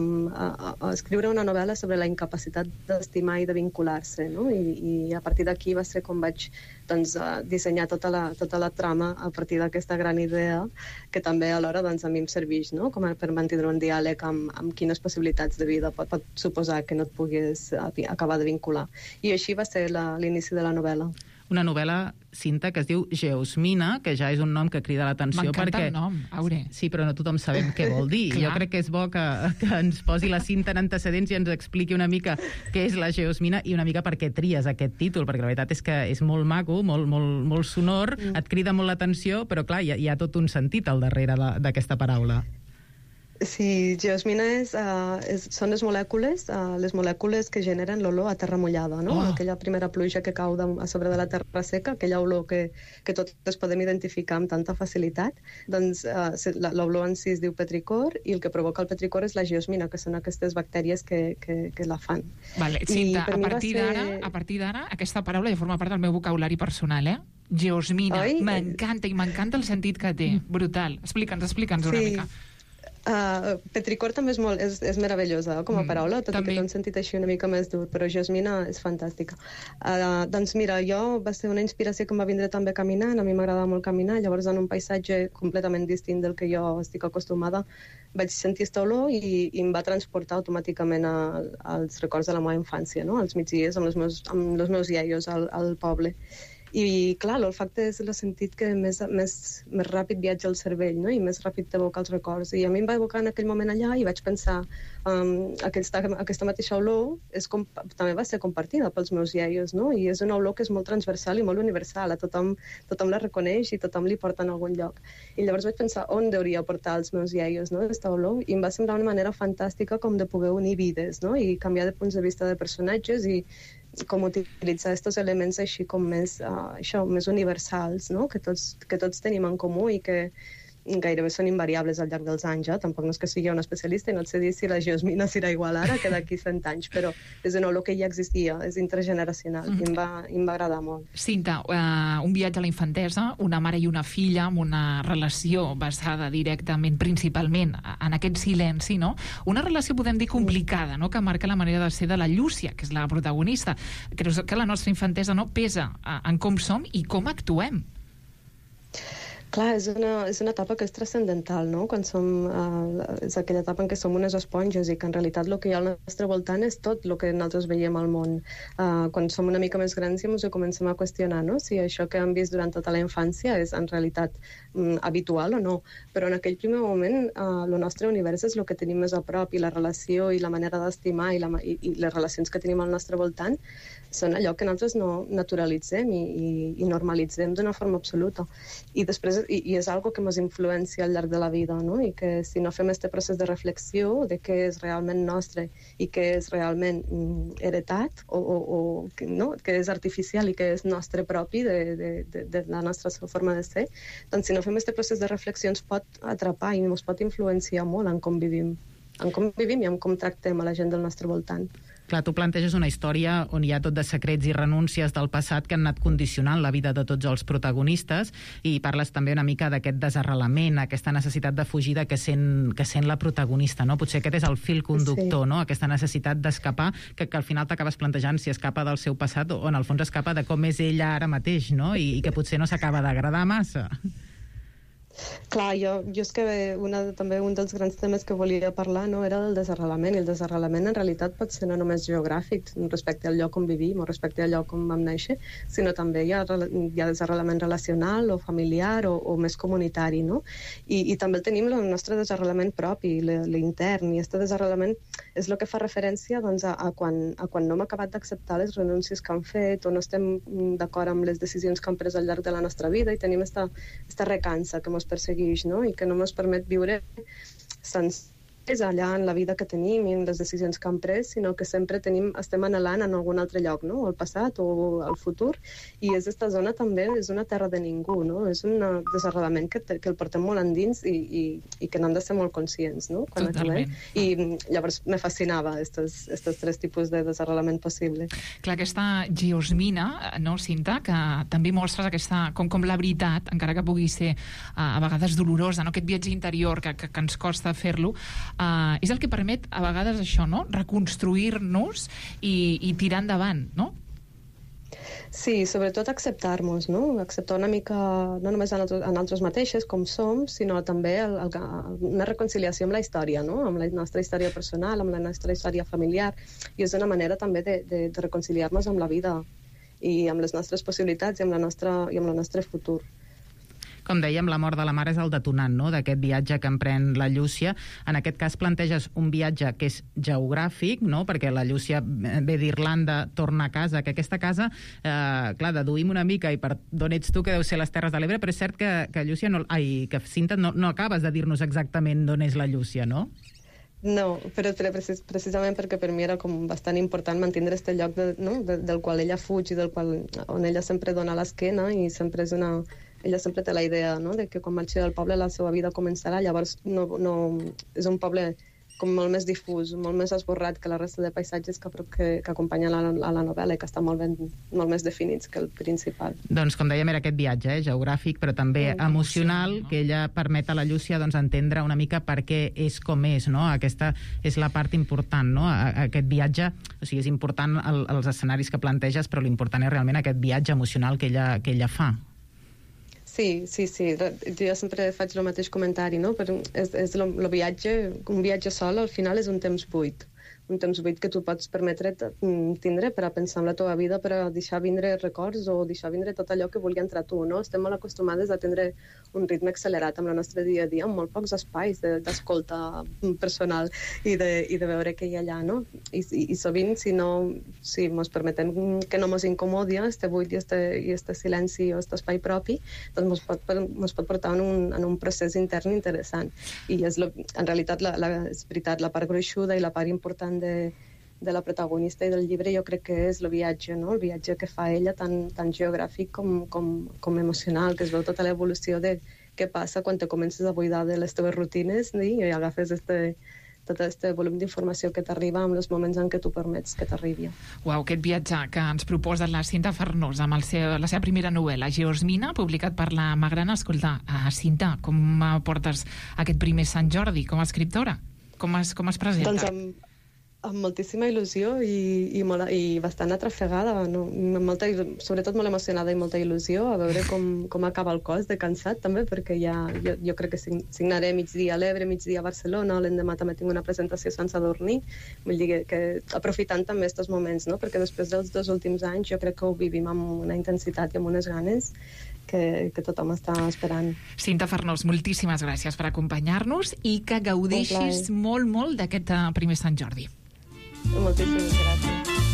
a escriure una novel·la sobre la incapacitat d'estimar i de vincular-se, no? I a partir d'aquí va ser com vaig dissenyar tota la trama a partir d'aquesta gran idea que també alhora a mi em serveix, no? Com per mantenir un diàleg amb quines possibilitats de vida pot suposar que no et puguis acabar de vincular. I així va ser l'inici de la novel·la. Una novel·la, Cinta, que es diu Geosmina, que ja és un nom que crida l'atenció perquè... M'encanta el nom, Aure. Sí, però no tothom sabem què vol dir. Jo crec que és bo que ens posi la Cinta en antecedents i ens expliqui una mica què és la Geosmina i una mica per què tries aquest títol, perquè la veritat és que és molt maco, molt sonor, et crida molt l'atenció, però clar, hi ha tot un sentit al darrere d'aquesta paraula. Sí, geosmina són les molècules que generen l'olor a terra mullada, no? Aquella primera pluja que cau a sobre de la terra seca, aquella olor que tots podem identificar amb tanta facilitat. Doncs l'olor en si es diu petricor i el que provoca el petricor és la geosmina, que són aquestes bactèries que la fan. Vale, Cinta, a partir d'ara, aquesta paraula ja forma part del meu vocabulari personal, Geosmina. M'encanta i m'encanta el sentit que té. Brutal. Explica'ns una mica. Petricor també és meravellosa com a paraula, tot i que té un sentit així una mica més dur, però geosmina és fantàstica. Doncs mira, va ser una inspiració que em va vindre també caminant, a mi m'agrada molt caminar, llavors en un paisatge completament distint del que jo estic acostumada vaig sentir aquesta olor i em va transportar automàticament als records de la meva infància, no? Als migdies amb els meus iaios al poble. I clar, l'olfacte és el sentit que més ràpid viatja al cervell, no? I més ràpid t'evoca els records. I a mi em va evocar en aquell moment allà i vaig pensar aquesta mateixa olor també va ser compartida pels meus iaios, no? I és una olor que és molt transversal i molt universal, tothom la reconeix i tothom li porta en algun lloc. I llavors vaig pensar on hauria portar els meus iaios, no? Aquesta olor, i em va semblar una manera fantàstica com de poder unir vides, no? I canviar de punts de vista de personatges i com utilitzar aquests elements així com més universals, no? Que tots tenim en comú i que gairebé són invariables al llarg dels anys. Tampoc no és que sigui una especialista i no et sé dir si la geosmina serà igual ara que d'aquí 100 anys, però és una olor que ja existia, és intergeneracional i em va agradar molt. Cinta, un viatge a la infantesa, una mare i una filla amb una relació basada directament, principalment, en aquest silenci, no? Una relació, podem dir, complicada, no? Que marca la manera de ser de la Llúcia, que és la protagonista. Creus que la nostra infantesa no pesa en com som i com actuem? Clar, és una etapa que és transcendental, no? Quan és aquella etapa en què som unes esponges i que en realitat el que hi ha al nostre voltant és tot el que nosaltres veiem al món. Quan som una mica més grans ja ens ho comencem a qüestionar, no? Si això que hem vist durant tota la infància és en realitat habitual o no. Però en aquell primer moment el nostre univers és el que tenim més a prop i la relació i la manera d'estimar i les relacions que tenim al nostre voltant són allò que nosaltres no naturalitzem i normalitzem d'una forma absoluta. I després és algo que ens influencia al llarg de la vida, no? I que si no fem aquest procés de reflexió de què és realment nostre i què és realment heretat o que és artificial i que és nostre propi de la nostra forma de ser, doncs si no fem aquest procés de reflexió ens pot atrapar i ens pot influenciar molt en com vivim i en com tractem a la gent del nostre voltant. Clar, tu planteges una història on hi ha tot de secrets i renúncies del passat que han anat condicionant la vida de tots els protagonistes i parles també una mica d'aquest desarrelament, aquesta necessitat de fugida que sent la protagonista, no? Potser aquest és el fil conductor, no? Aquesta necessitat d'escapar, que al final t'acabes plantejant si escapa del seu passat o en el fons escapa de com és ella ara mateix, no? I que potser no s'acaba d'agradar massa. Clar, jo és que també un dels grans temes que volia parlar, no, era del desarrelament, i el desarrelament en realitat pot ser no només geogràfic respecte al lloc on vivim o respecte al lloc on vam néixer, sinó també hi ha desarrelament relacional o familiar o més comunitari, no? I també tenim el nostre desarrelament propi, l'intern, i aquest desarrelament és el que fa referència doncs, a quan no hem acabat d'acceptar les renúncies que han fet o no estem d'acord amb les decisions que han pres al llarg de la nostra vida i tenim esta recança que ens persegueix, no? I que no ens permet viure sencers allà en la vida que tenim i en les decisions que hem pres, sinó que sempre estem anhelant en algun altre lloc, no? Al passat o al futur, i aquesta zona també és una terra de ningú, no? És un desarrelament que el portem molt endins i que n'hem de ser molt conscients, no? Totalment. I llavors me fascinava estos tres tipus de desarrelament possible. Clar, aquesta geosmina, no, Cinta, que també mostres aquesta, com la veritat, encara que pugui ser a vegades dolorosa, no? Aquest viatge interior que ens costa fer-lo, és el que permet a vegades això, no? Reconstruir-nos i tirar endavant, no? Sí, sobretot acceptar-nos, no? Acceptar una mica, no només a nosaltres mateixes, com som, sinó també una reconciliació amb la història, no? Amb la nostra història personal, amb la nostra història familiar, i és una manera també de reconciliar-nos amb la vida i amb les nostres possibilitats i amb el nostre futur. Com dèiem, la mort de la mare és el detonant, no?, d'aquest viatge que emprèn la Llúcia. En aquest cas planteges un viatge que és geogràfic, no?, perquè la Llúcia ve d'Irlanda, torna a casa, que aquesta casa, clar, deduïm una mica, i per d'on ets tu, que deu ser les Terres de l'Ebre, però és cert que Llúcia, que Cinta, no acabes de dir-nos exactament d'on és la Llúcia, no? No, però precisament perquè per mi era com bastant important mantenir este lloc del qual ella fuig i on ella sempre dona l'esquena, i sempre és ella sempre té la idea, no?, de que quan marxi del poble la seva vida començarà. Llavors és un poble com molt més difús, molt més esborrat que la resta de paisatges que acompanyen a la novel·la i que estan molt més definits que el principal. Doncs, com dèiem, era aquest viatge geogràfic, però també emocional, que ella permet a la Llúcia entendre una mica per què és com és, no? Aquesta és la part important, no? Aquest viatge, o sigui, és important els escenaris que planteges, però l'important és realment aquest viatge emocional que ella fa. Sí. Jo sempre faig el mateix comentari, no? Però és el viatge, un viatge sol, al final és un temps buit que tu pots permetre tindre per a pensar en la teva vida, per a deixar vindre records o deixar vindre tot allò que vulgui entrar tu, no? Estem molt acostumades a tindre un ritme accelerat amb el nostre dia a dia, amb molt pocs espais d'escolta personal i de veure què hi ha allà, no? I sovint, si ens permetem que no ens incomodi este buit i este silenci o este espai propi, doncs ens pot portar en un procés intern interessant. I en realitat, és veritat, la part gruixuda i la part important de la protagonista i del llibre jo crec que és el viatge, no? El viatge que fa ella tan geogràfic com emocional, que es veu tota l'evolució de què passa quan te comences a buidar de les teves rutines i agafes tot aquest volum d'informació que t'arriba en els moments en què tu permets que t'arribi. Uau, aquest viatge que ens proposa la Cinta Farnós amb la seva primera novel·la, Geosmina, publicat per la Magrana. Escolta, Cinta, com portes aquest primer Sant Jordi com a escriptora? Com es presenta? Doncs amb moltíssima il·lusió i bastant atrafegada, no? Sobretot molt emocionada i molta il·lusió a veure com acaba el cos, de cansat també, perquè jo crec que signaré migdia a l'Ebre, migdia a Barcelona, l'endemà també tinc una presentació a Sant Sadurní, vull dir que aprofitant també aquests moments, no? Perquè després dels 2 últims anys jo crec que ho vivim amb una intensitat i amb unes ganes que tothom està esperant. Cinta Farnós, moltíssimes gràcies per acompanyar-nos i que gaudeixis molt, molt d'aquest primer Sant Jordi. Moltíssimes gràcies.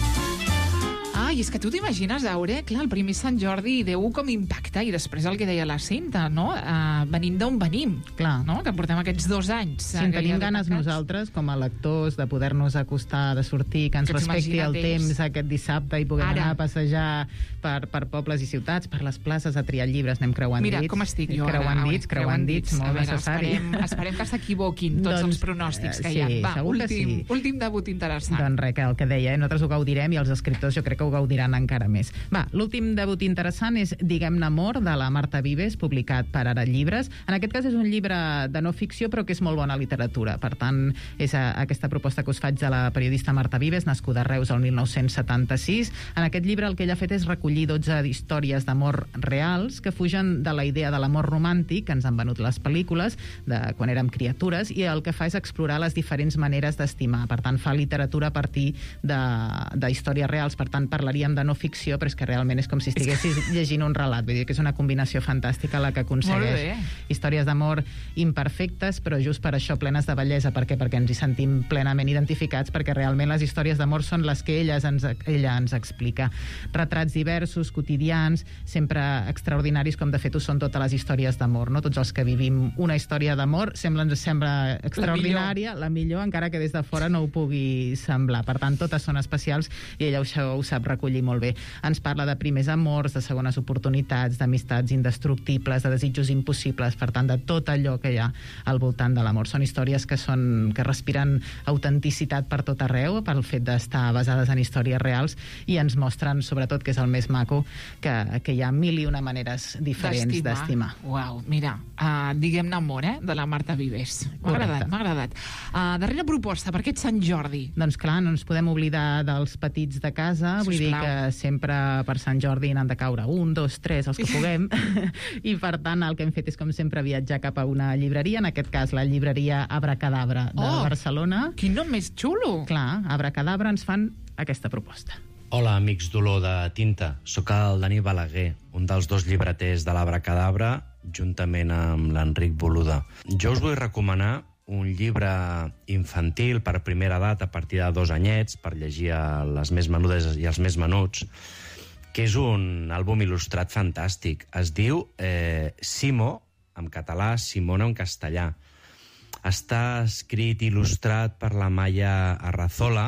I és que tu t'imagines, Aure, clar, el primer Sant Jordi deu com impactar, i després el que deia la Cinta, no? Venint d'on venim, clar, no? Que portem aquests 2 anys. Sí, tenim ganes nosaltres, com a lectors, de poder-nos acostar, de sortir, que ens respecti el temps aquest dissabte i puguem anar a passejar per pobles i ciutats, per les places, a triar llibres, anem creuant dits. Mira, com estic jo creuant dits, molt necessari. Esperem que s'equivoquin tots els pronòstics que hi ha. Va, últim debut interessant. Doncs res, que el que deia, nosaltres ho gaudirem i els escriptors jo crec que ho gaudirem gaudiran encara més. Va, l'últim debut interessant és Diguem-ne amor, de la Marta Vives, publicat per Ara Llibres. En aquest cas és un llibre de no ficció, però que és molt bona literatura. Per tant, és aquesta proposta que us faig de la periodista Marta Vives, nascuda a Reus el 1976. En aquest llibre el que ella ha fet és recollir 12 històries d'amor reals que fugen de la idea de l'amor romàntic que ens han venut les pel·lícules de quan érem criatures, i el que fa és explorar les diferents maneres d'estimar. Per tant, fa literatura a partir de històries reals. Per tant, parlaríem de no ficció, però és que realment és com si estiguessis llegint un relat. Vull dir que és una combinació fantàstica la que aconsegueix històries d'amor imperfectes, però just per això plenes de bellesa. Per què? Perquè ens hi sentim plenament identificats, perquè realment les històries d'amor són les que ella ens explica. Retrats diversos, quotidians, sempre extraordinaris, com de fet ho són totes les històries d'amor, no? Tots els que vivim una història d'amor ens sembla extraordinària, la millor, encara que des de fora no ho pugui semblar. Per tant, totes són especials i ella ho sap recollir molt bé. Ens parla de primers amors, de segones oportunitats, d'amistats indestructibles, de desitjos impossibles, per tant, de tot allò que hi ha al voltant de l'amor. Són històries que respiren autenticitat per tot arreu, pel fet d'estar basades en històries reals, i ens mostren, sobretot, que és el més maco, que hi ha mil i una maneres diferents d'estimar. Uau, mira, Diguem-ne amor, de la Marta Vives. M'ha agradat. Darrera proposta, per aquest Sant Jordi. Doncs clar, no ens podem oblidar dels petits de casa, vull dir que sempre per Sant Jordi n'han de caure 1, 2, 3, els que puguem, i per tant el que hem fet és, com sempre, viatjar cap a una llibreria, en aquest cas la llibreria Abracadabra de Barcelona. Quin nom més xulo! Clar, Abracadabra ens fan aquesta proposta. Hola, amics d'Olor de Tinta. Soc el Dani Balaguer, un dels 2 llibreters de l'Abracadabra, juntament amb l'Enric Boluda. Jo us vull recomanar un llibre infantil per primera edat a partir de 2 anyets, per llegir a les més menudes i els més menuts, que és un àlbum il·lustrat fantàstic. Es diu Simo, en català, Simona en castellà. Està escrit i il·lustrat per la Maya Arrazola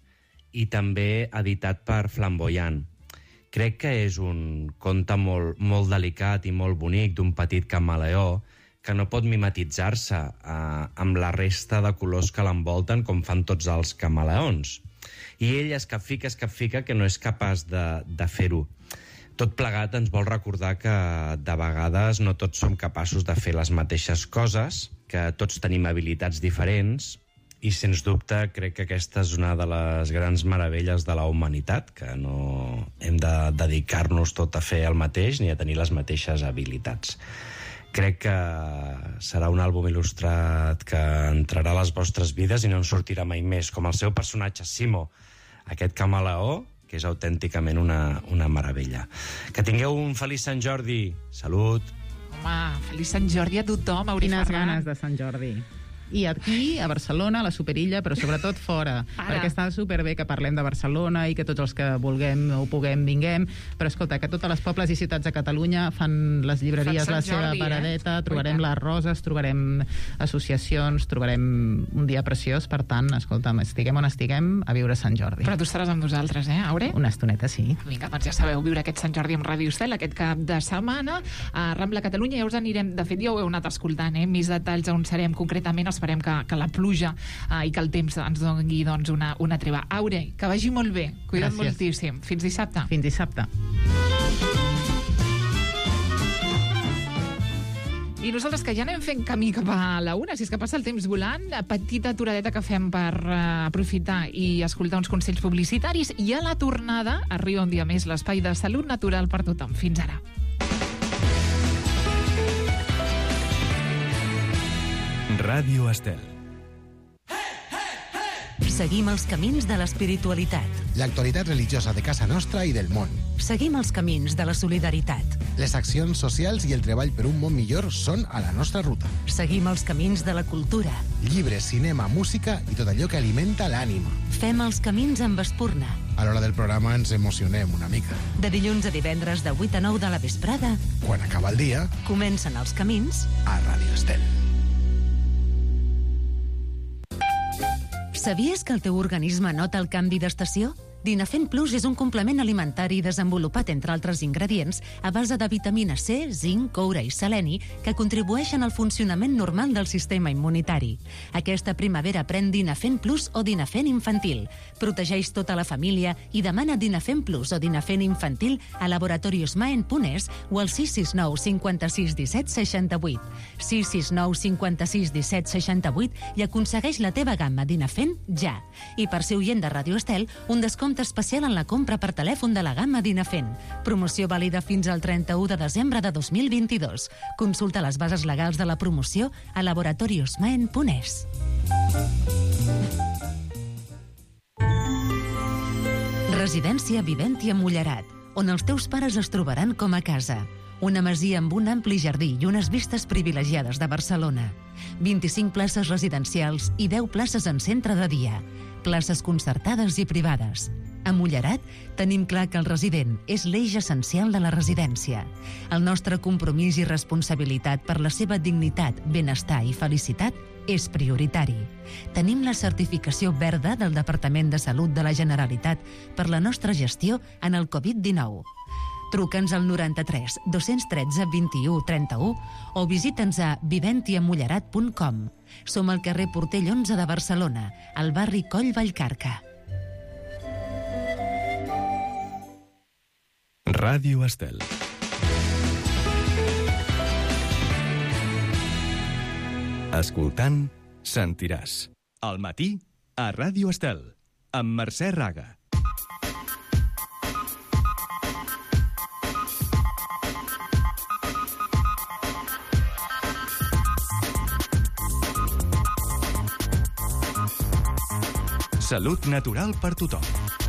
i també editat per Flamboyant. Crec que és un conte molt delicat i molt bonic d'un petit camaleó que no pot mimetitzar-se amb la resta de colors que l'envolten com fan tots els camaleons. I ell es capfica que no és capaç de fer-ho. Tot plegat ens vol recordar que de vegades no tots som capaços de fer les mateixes coses, que tots tenim habilitats diferents, i sens dubte crec que aquesta és una de les grans meravelles de la humanitat, que no hem de dedicar-nos tot a fer el mateix ni a tenir les mateixes habilitats. Crec que serà un àlbum il·lustrat que entrarà a les vostres vides i no en sortirà mai més, com el seu personatge Simo, aquest camaleó, que és autènticament una meravella. Que tingueu un feliç Sant Jordi. Salut! Home, feliç Sant Jordi a tothom. Quines ganes de Sant Jordi. I aquí, a Barcelona, a la Superilla, però sobretot fora, perquè està superbé que parlem de Barcelona i que tots els que vulguem o puguem vinguem, però escolta, que totes les pobles i ciutats de Catalunya fan les llibreries la seva paradeta, trobarem les roses, trobarem associacions, trobarem un dia preciós, per tant, escolta'm, estiguem on estiguem, a viure Sant Jordi. Però tu estaràs amb nosaltres, Aure? Una estoneta, sí. Vinga, doncs ja sabeu, viure aquest Sant Jordi amb Ràdio Estel, aquest cap de setmana, a Rambla Catalunya, ja us anirem, de fet ja ho heu anat escoltant, més detalls on serem concretament. Esperem que la pluja i que el temps ens doni una treva. Aure, que vagi molt bé. Cuida't moltíssim. Fins dissabte. Fins dissabte. I nosaltres, que ja anem fent camí cap a la 1, si és que passa el temps volant, petita aturadeta que fem per aprofitar i escoltar uns consells publicitaris, i a la tornada arriba un dia més l'espai de salut natural per tothom. Fins ara. Ràdio Estel. Seguim els camins de l'espiritualitat. L'actualitat religiosa de casa nostra i del món. Seguim els camins de la solidaritat. Les accions socials i el treball per un món millor són a la nostra ruta. Seguim els camins de la cultura. Llibres, cinema, música i tot allò que alimenta l'ànima. Fem els camins amb espurna. A l'hora del programa ens emocionem una mica. De dilluns a divendres de 8 a 9 de la vesprada. Quan acaba el dia, comencen els camins a Ràdio Estel. Sabies que el teu organisme nota el canvi d'estació? Dinafen Plus és un complement alimentari desenvolupat, entre altres ingredients, a base de vitamina C, zinc, coure i seleni, que contribueixen al funcionament normal del sistema immunitari. Aquesta primavera pren Dinafen Plus o Dinafen Infantil. Protegeix tota la família i demana Dinafen Plus o Dinafen Infantil a Laboratorios Maen Punès o al 669 56 17 68. 669 56 17 68 i aconsegueix la teva gamma Dinafen ja. I per ser oient de Radio Estel, un descompte especial en la compra per telèfon de la gamma Dinafen. Promoció vàlida fins al 31 de desembre de 2022. Consulta les bases legals de la promoció a Laboratorios Maen Punès. Residència Viventia Mullerat, on els teus pares es trobaran com a casa. Una masia amb un ampli jardí i unes vistes privilegiades de Barcelona. 25 places residencials i 10 places en centre de dia. Places concertades i privades. A Mullerat tenim clar que el resident és l'eix essencial de la residència. El nostre compromís i responsabilitat per la seva dignitat, benestar i felicitat és prioritari. Tenim la certificació verda del Departament de Salut de la Generalitat per la nostra gestió en el Covid-19. Truca'ns al 93 213 21 31 o visita'ns a viventiamullerat.com. Som al carrer Portell 11 de Barcelona, al barri Coll Vallcarca. Ràdio Estel. Escoltant, sentiràs. Al matí, a Ràdio Estel, amb Mercè Raga. Salut natural per tothom.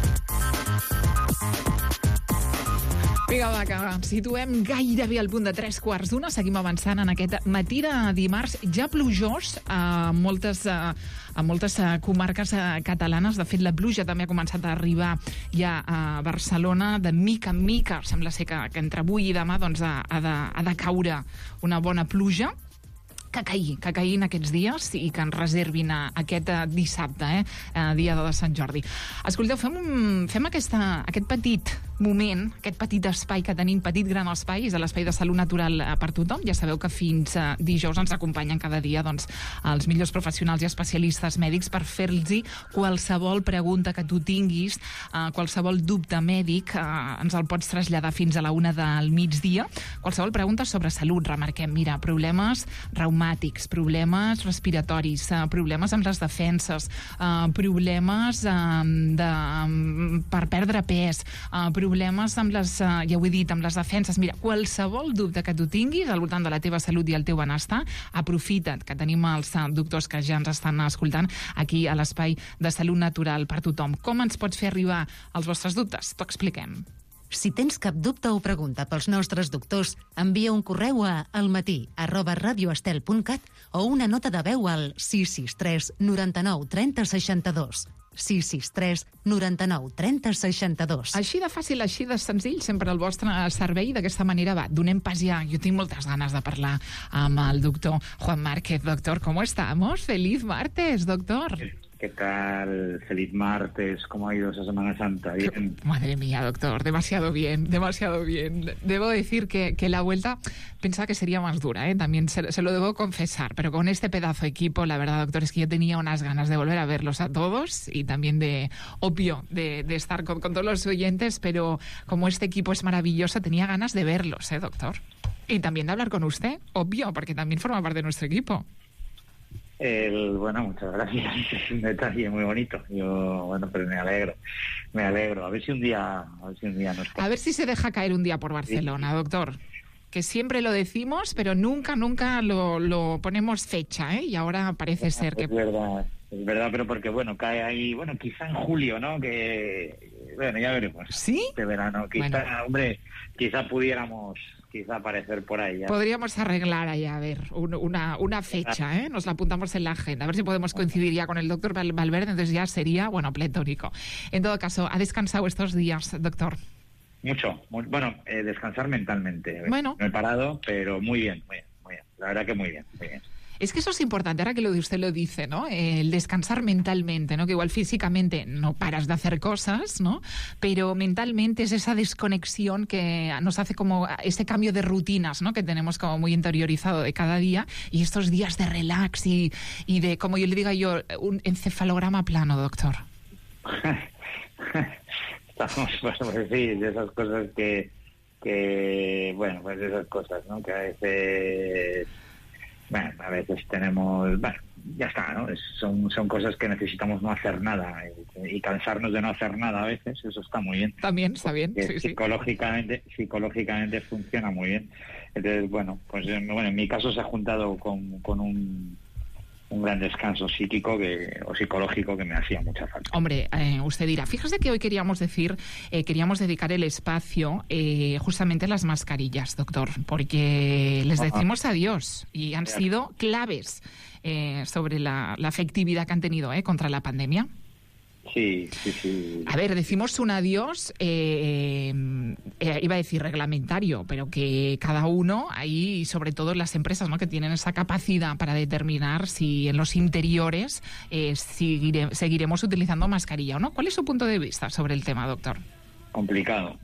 Vinga, va, que situem gairebé al punt de 3:15. Seguim avançant en aquest matí de dimarts ja plujós a moltes comarques catalanes. De fet, la pluja també ha començat a arribar ja a Barcelona. De mica en mica, sembla ser que entre avui i demà doncs, ha de caure una bona pluja. Que caigui en aquests dies i que ens reservin aquest dissabte, dia de Sant Jordi. Escolteu, fem aquest petit moment, aquest petit espai que tenim, petit gran espai, és l'espai de salut natural per tothom. Ja sabeu que fins dijous ens acompanyen cada dia doncs, els millors professionals i especialistes mèdics per fer-los qualsevol pregunta que tu tinguis, qualsevol dubte mèdic, ens el pots traslladar fins a la 1 del migdia. Qualsevol pregunta sobre salut, remarquem, mira, problemes reumàtics, problemes respiratoris, problemes amb les defenses, problemes per perdre pes, problemes amb les, ja ho he dit, amb les defenses. Mira, qualsevol dubte que tu tinguis al voltant de la teva salut i el teu benestar, aprofita't, que tenim els doctors que ja ens estan escoltant aquí a l'espai de salut natural per tothom. Com ens pots fer arribar els vostres dubtes? T'ho expliquem. Si tens cap dubte o pregunta pels nostres doctors, envia un correu a almatí@radioestel.cat o una nota de veu al 663 99 30 62. 663 99 30 62. Així de fàcil, així de senzill, sempre al vostre servei. D'aquesta manera, va, donem pas ja. Jo tinc moltes ganes de parlar amb el doctor Juan Márquez. Doctor, ¿cómo estamos? Feliz martes, doctor. ¿Qué tal? Feliz martes. ¿Cómo ha ido esa Semana Santa? ¿Bien? Madre mía, doctor, demasiado bien, demasiado bien. Debo decir que la vuelta pensaba que sería más dura, ¿eh? También se lo debo confesar, pero con este pedazo de equipo, la verdad, doctor, es que yo tenía unas ganas de volver a verlos a todos y también de estar con todos los oyentes, pero como este equipo es maravilloso, tenía ganas de verlos, doctor. Y también de hablar con usted, obvio, porque también forma parte de nuestro equipo. Bueno, muchas gracias. Es un detalle muy bonito. Pero me alegro. A ver si un día nos... A ver si se deja caer un día por Barcelona, doctor. Que siempre lo decimos, pero nunca lo ponemos fecha, ¿eh? Y ahora parece ser que... Es verdad, pero porque, cae ahí, quizá en julio, ¿no? Ya veremos. ¿Sí? Este verano, quizá pudiéramos... aparecer por ahí. ¿Ya? Podríamos arreglar ahí, a ver, una fecha, ¿eh? Nos la apuntamos en la agenda, a ver si podemos coincidir ya con el doctor Valverde, entonces ya sería, pletórico. En todo caso, ¿ha descansado estos días, doctor? Mucho. Descansar mentalmente. Bueno. No he parado, pero muy bien. La verdad que muy bien. Es que eso es importante, ahora que usted lo dice, ¿no? El descansar mentalmente, ¿no? Que igual físicamente no paras de hacer cosas, ¿no? Pero mentalmente es esa desconexión que nos hace como ese cambio de rutinas, ¿no? Que tenemos como muy interiorizado de cada día, y estos días de relax y de, como yo le diga yo, un encefalograma plano, doctor. Estamos, pues sí, de esas cosas que bueno, pues de esas cosas, ¿no? Que a veces tenemos, ya está, ¿no? Son cosas que necesitamos no hacer nada y cansarnos de no hacer nada a veces, eso está muy bien. También está bien, sí, psicológicamente funciona muy bien. Entonces, bueno, en mi caso se ha juntado con un gran descanso psíquico o psicológico que me hacía mucha falta. Hombre, usted dirá, fíjese que hoy queríamos dedicar el espacio justamente a las mascarillas, doctor, porque les decimos adiós y han sido claves sobre la efectividad que han tenido contra la pandemia. Sí. A ver, decimos un adiós, iba a decir reglamentario, pero que cada uno, ahí, sobre todo las empresas, ¿no? Que tienen esa capacidad para determinar si en los interiores seguiremos utilizando mascarilla o no. ¿Cuál es su punto de vista sobre el tema, doctor? Complicado.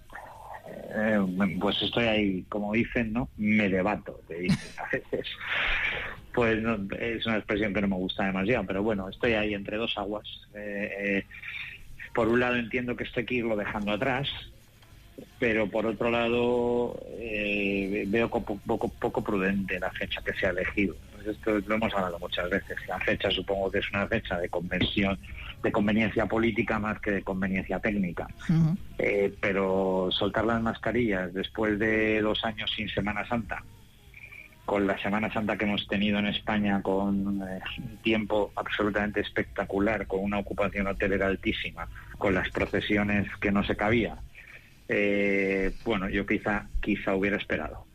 Pues estoy ahí, como dicen, ¿no? Me debato, te dicen a veces. Pues no, es una expresión que no me gusta demasiado, pero bueno, estoy ahí entre dos aguas. Por un lado entiendo que esto hay que irlo dejando atrás, pero por otro lado veo poco prudente la fecha que se ha elegido. Pues esto lo hemos hablado muchas veces. La fecha supongo que es una fecha de conveniencia política más que de conveniencia técnica. Uh-huh. Pero soltar las mascarillas después de 2 años sin Semana Santa, con la Semana Santa que hemos tenido en España, con un tiempo absolutamente espectacular, con una ocupación hotelera altísima, con las procesiones que no se cabía, bueno, yo quizá hubiera esperado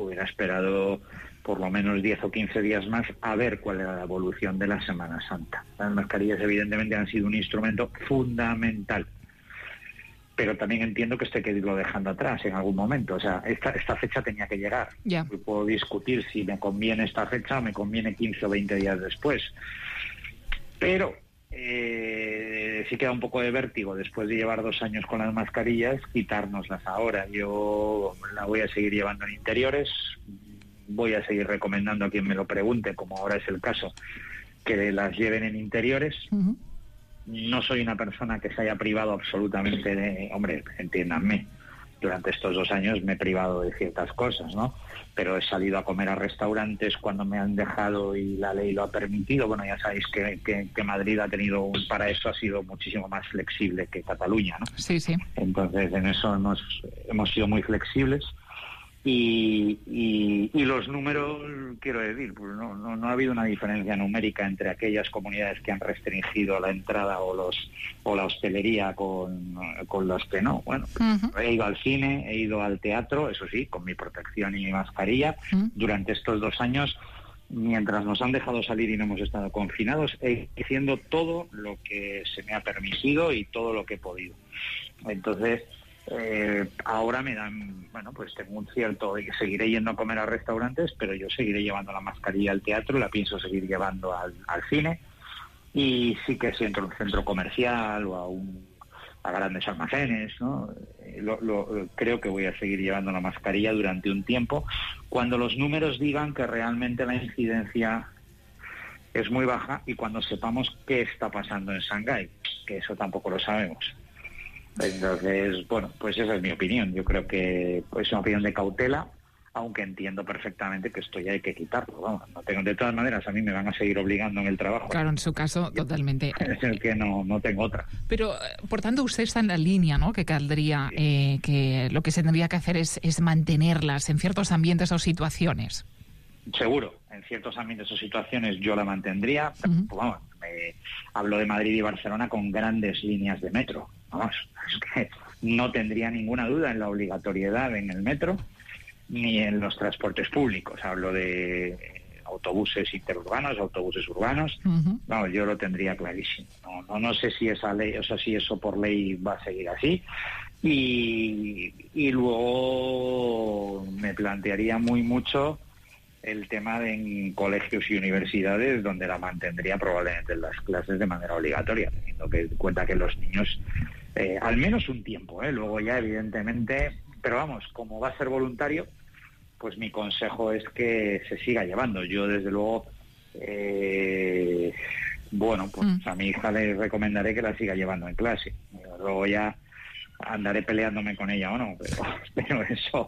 por lo menos 10 o 15 días más a ver cuál era la evolución de la Semana Santa. Las mascarillas evidentemente han sido un instrumento fundamental, pero también entiendo que esto hay que irlo dejando atrás en algún momento. O sea, esta fecha tenía que llegar. Yeah. Puedo discutir si me conviene esta fecha o me conviene 15 o 20 días después. Pero sí queda un poco de vértigo después de llevar 2 años con las mascarillas, quitárnoslas ahora. Yo la voy a seguir llevando en interiores, voy a seguir recomendando a quien me lo pregunte, como ahora es el caso, que las lleven en interiores. Uh-huh. No soy una persona que se haya privado absolutamente de... Hombre, entiéndanme, durante estos 2 años me he privado de ciertas cosas, ¿no? Pero he salido a comer a restaurantes cuando me han dejado y la ley lo ha permitido. Bueno, ya sabéis que Madrid ha tenido para eso ha sido muchísimo más flexible que Cataluña, ¿no? Sí. Entonces, en eso hemos sido muy flexibles. Y los números, quiero decir, pues no ha habido una diferencia numérica entre aquellas comunidades que han restringido la entrada o la hostelería con los que no. Bueno, uh-huh. He ido al cine, he ido al teatro, eso sí, con mi protección y mi mascarilla. Uh-huh. Durante estos 2 años, mientras nos han dejado salir y no hemos estado confinados, he ido haciendo todo lo que se me ha permitido y todo lo que he podido. Entonces... ahora me dan, bueno, pues tengo un cierto, seguiré yendo a comer a restaurantes, pero yo seguiré llevando la mascarilla al teatro, la pienso seguir llevando al cine, y sí que si entro a un centro comercial o a grandes almacenes, ¿no? Creo que voy a seguir llevando la mascarilla durante un tiempo, cuando los números digan que realmente la incidencia es muy baja y cuando sepamos qué está pasando en Shanghái, que eso tampoco lo sabemos. Entonces, bueno, pues esa es mi opinión. Yo creo que es una opinión de cautela, aunque entiendo perfectamente que esto ya hay que quitarlo. Vamos, no tengo, de todas maneras, a mí me van a seguir obligando en el trabajo. Claro, en su caso, totalmente. Es el que no tengo otra. Pero, por tanto, usted está en la línea, ¿no? Que caldría, que lo que se tendría que hacer es mantenerlas en ciertos ambientes o situaciones. Seguro, en ciertos ambientes o situaciones yo la mantendría. Uh-huh. Pues vamos, hablo de Madrid y Barcelona con grandes líneas de metro. Vamos, es que no tendría ninguna duda en la obligatoriedad en el metro ni en los transportes públicos. Hablo de autobuses interurbanos, autobuses urbanos. Uh-huh. Vamos, yo lo tendría clarísimo. No sé si esa ley, o sea, si eso por ley va a seguir así. Y luego me plantearía mucho el tema de en colegios y universidades, donde la mantendría probablemente en las clases de manera obligatoria, teniendo en cuenta que los niños, al menos un tiempo, luego ya evidentemente, pero vamos, como va a ser voluntario, pues mi consejo es que se siga llevando. Yo desde luego, a mi hija le recomendaré que la siga llevando en clase. Luego ya andaré peleándome con ella o no, pero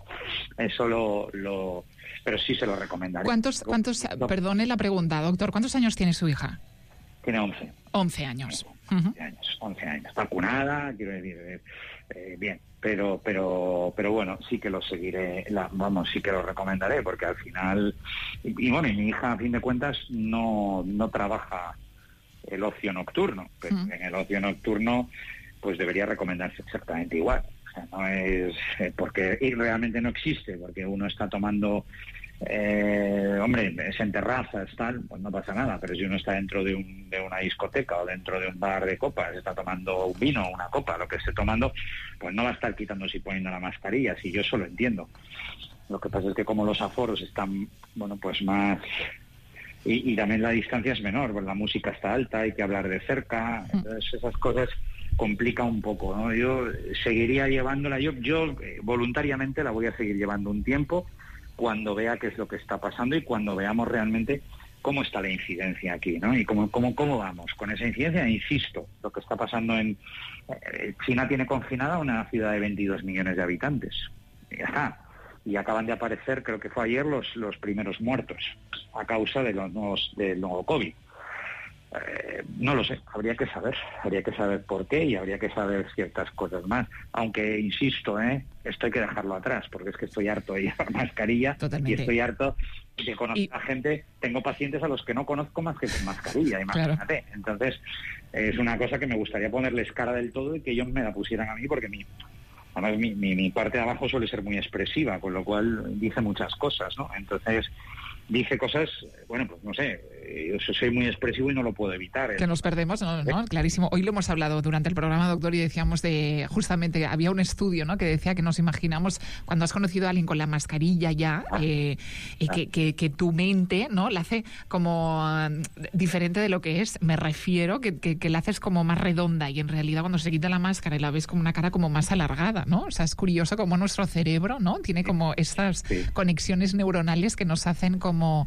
pero sí se lo recomendaré. Perdone la pregunta, doctor, ¿cuántos años tiene su hija? Tiene 11. 11 años. 11 años. Vacunada, quiero decir, bien. Pero bueno, sí que lo seguiré, sí que lo recomendaré, porque al final, y mi hija a fin de cuentas no trabaja el ocio nocturno, pero en el ocio nocturno pues debería recomendarse exactamente igual. O sea, no es porque realmente no existe, porque uno está tomando, es en terrazas, tal, pues no pasa nada, pero si uno está dentro de una discoteca o dentro de un bar de copas, está tomando un vino, una copa, lo que esté tomando, pues no va a estar quitándose y poniendo la mascarilla, si yo eso lo entiendo. Lo que pasa es que como los aforos están, pues más... Y también la distancia es menor, pues la música está alta, hay que hablar de cerca, entonces esas cosas complica un poco, ¿no? Yo seguiría llevándola, yo voluntariamente la voy a seguir llevando un tiempo, cuando vea qué es lo que está pasando y cuando veamos realmente cómo está la incidencia aquí, ¿no? Y cómo vamos con esa incidencia. Insisto, lo que está pasando en China tiene confinada una ciudad de 22 millones de habitantes. Y acaban de aparecer, creo que fue ayer, los primeros muertos a causa del nuevo COVID. No lo sé, habría que saber por qué y habría que saber ciertas cosas más. Aunque, insisto, esto hay que dejarlo atrás, porque es que estoy harto de llevar mascarilla. Totalmente. Y estoy harto de conocer a gente. Tengo pacientes a los que no conozco más que con mascarilla, imagínate. Claro. Entonces, es una cosa que me gustaría ponerles cara del todo y que ellos me la pusieran a mí, porque además mi parte de abajo suele ser muy expresiva, con lo cual dice muchas cosas, ¿no? Entonces, dice cosas, pues no sé, yo soy muy expresivo y no lo puedo evitar. Que nos perdemos, ¿no? Clarísimo. Hoy lo hemos hablado durante el programa, doctor, y decíamos justamente, había un estudio, ¿no?, que decía que nos imaginamos, cuando has conocido a alguien con la mascarilla ya, que tu mente, ¿no?, la hace como diferente de lo que es. Me refiero que la haces como más redonda, y en realidad cuando se quita la máscara y la ves como una cara como más alargada, ¿no? O sea, es curioso como nuestro cerebro, ¿no?, tiene como estas conexiones neuronales que nos hacen como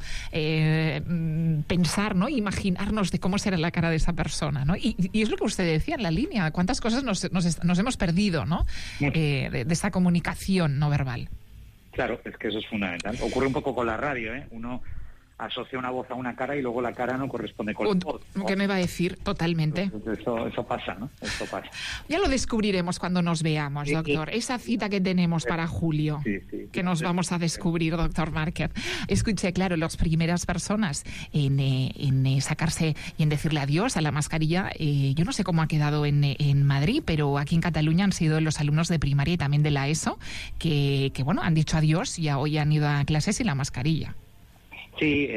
pensar, ¿no?, imaginarnos de cómo será la cara de esa persona, ¿no? Y es lo que usted decía en la línea, cuántas cosas nos hemos perdido, ¿no?, de esa comunicación no verbal. Claro, es que eso es fundamental. Ocurre un poco con la radio, Uno asocia una voz a una cara y luego la cara no corresponde con la voz, ¿no? ¿Qué me va a decir? Totalmente. Eso pasa, ¿no? Eso pasa. Ya lo descubriremos cuando nos veamos, doctor. Esa cita que tenemos para julio, que nos vamos a descubrir, doctor Márquez. Escuché, claro, las primeras personas en sacarse y en decirle adiós a la mascarilla. Yo no sé cómo ha quedado en Madrid, pero aquí en Cataluña han sido los alumnos de primaria y también de la ESO que han dicho adiós y hoy han ido a clases sin la mascarilla. Sí,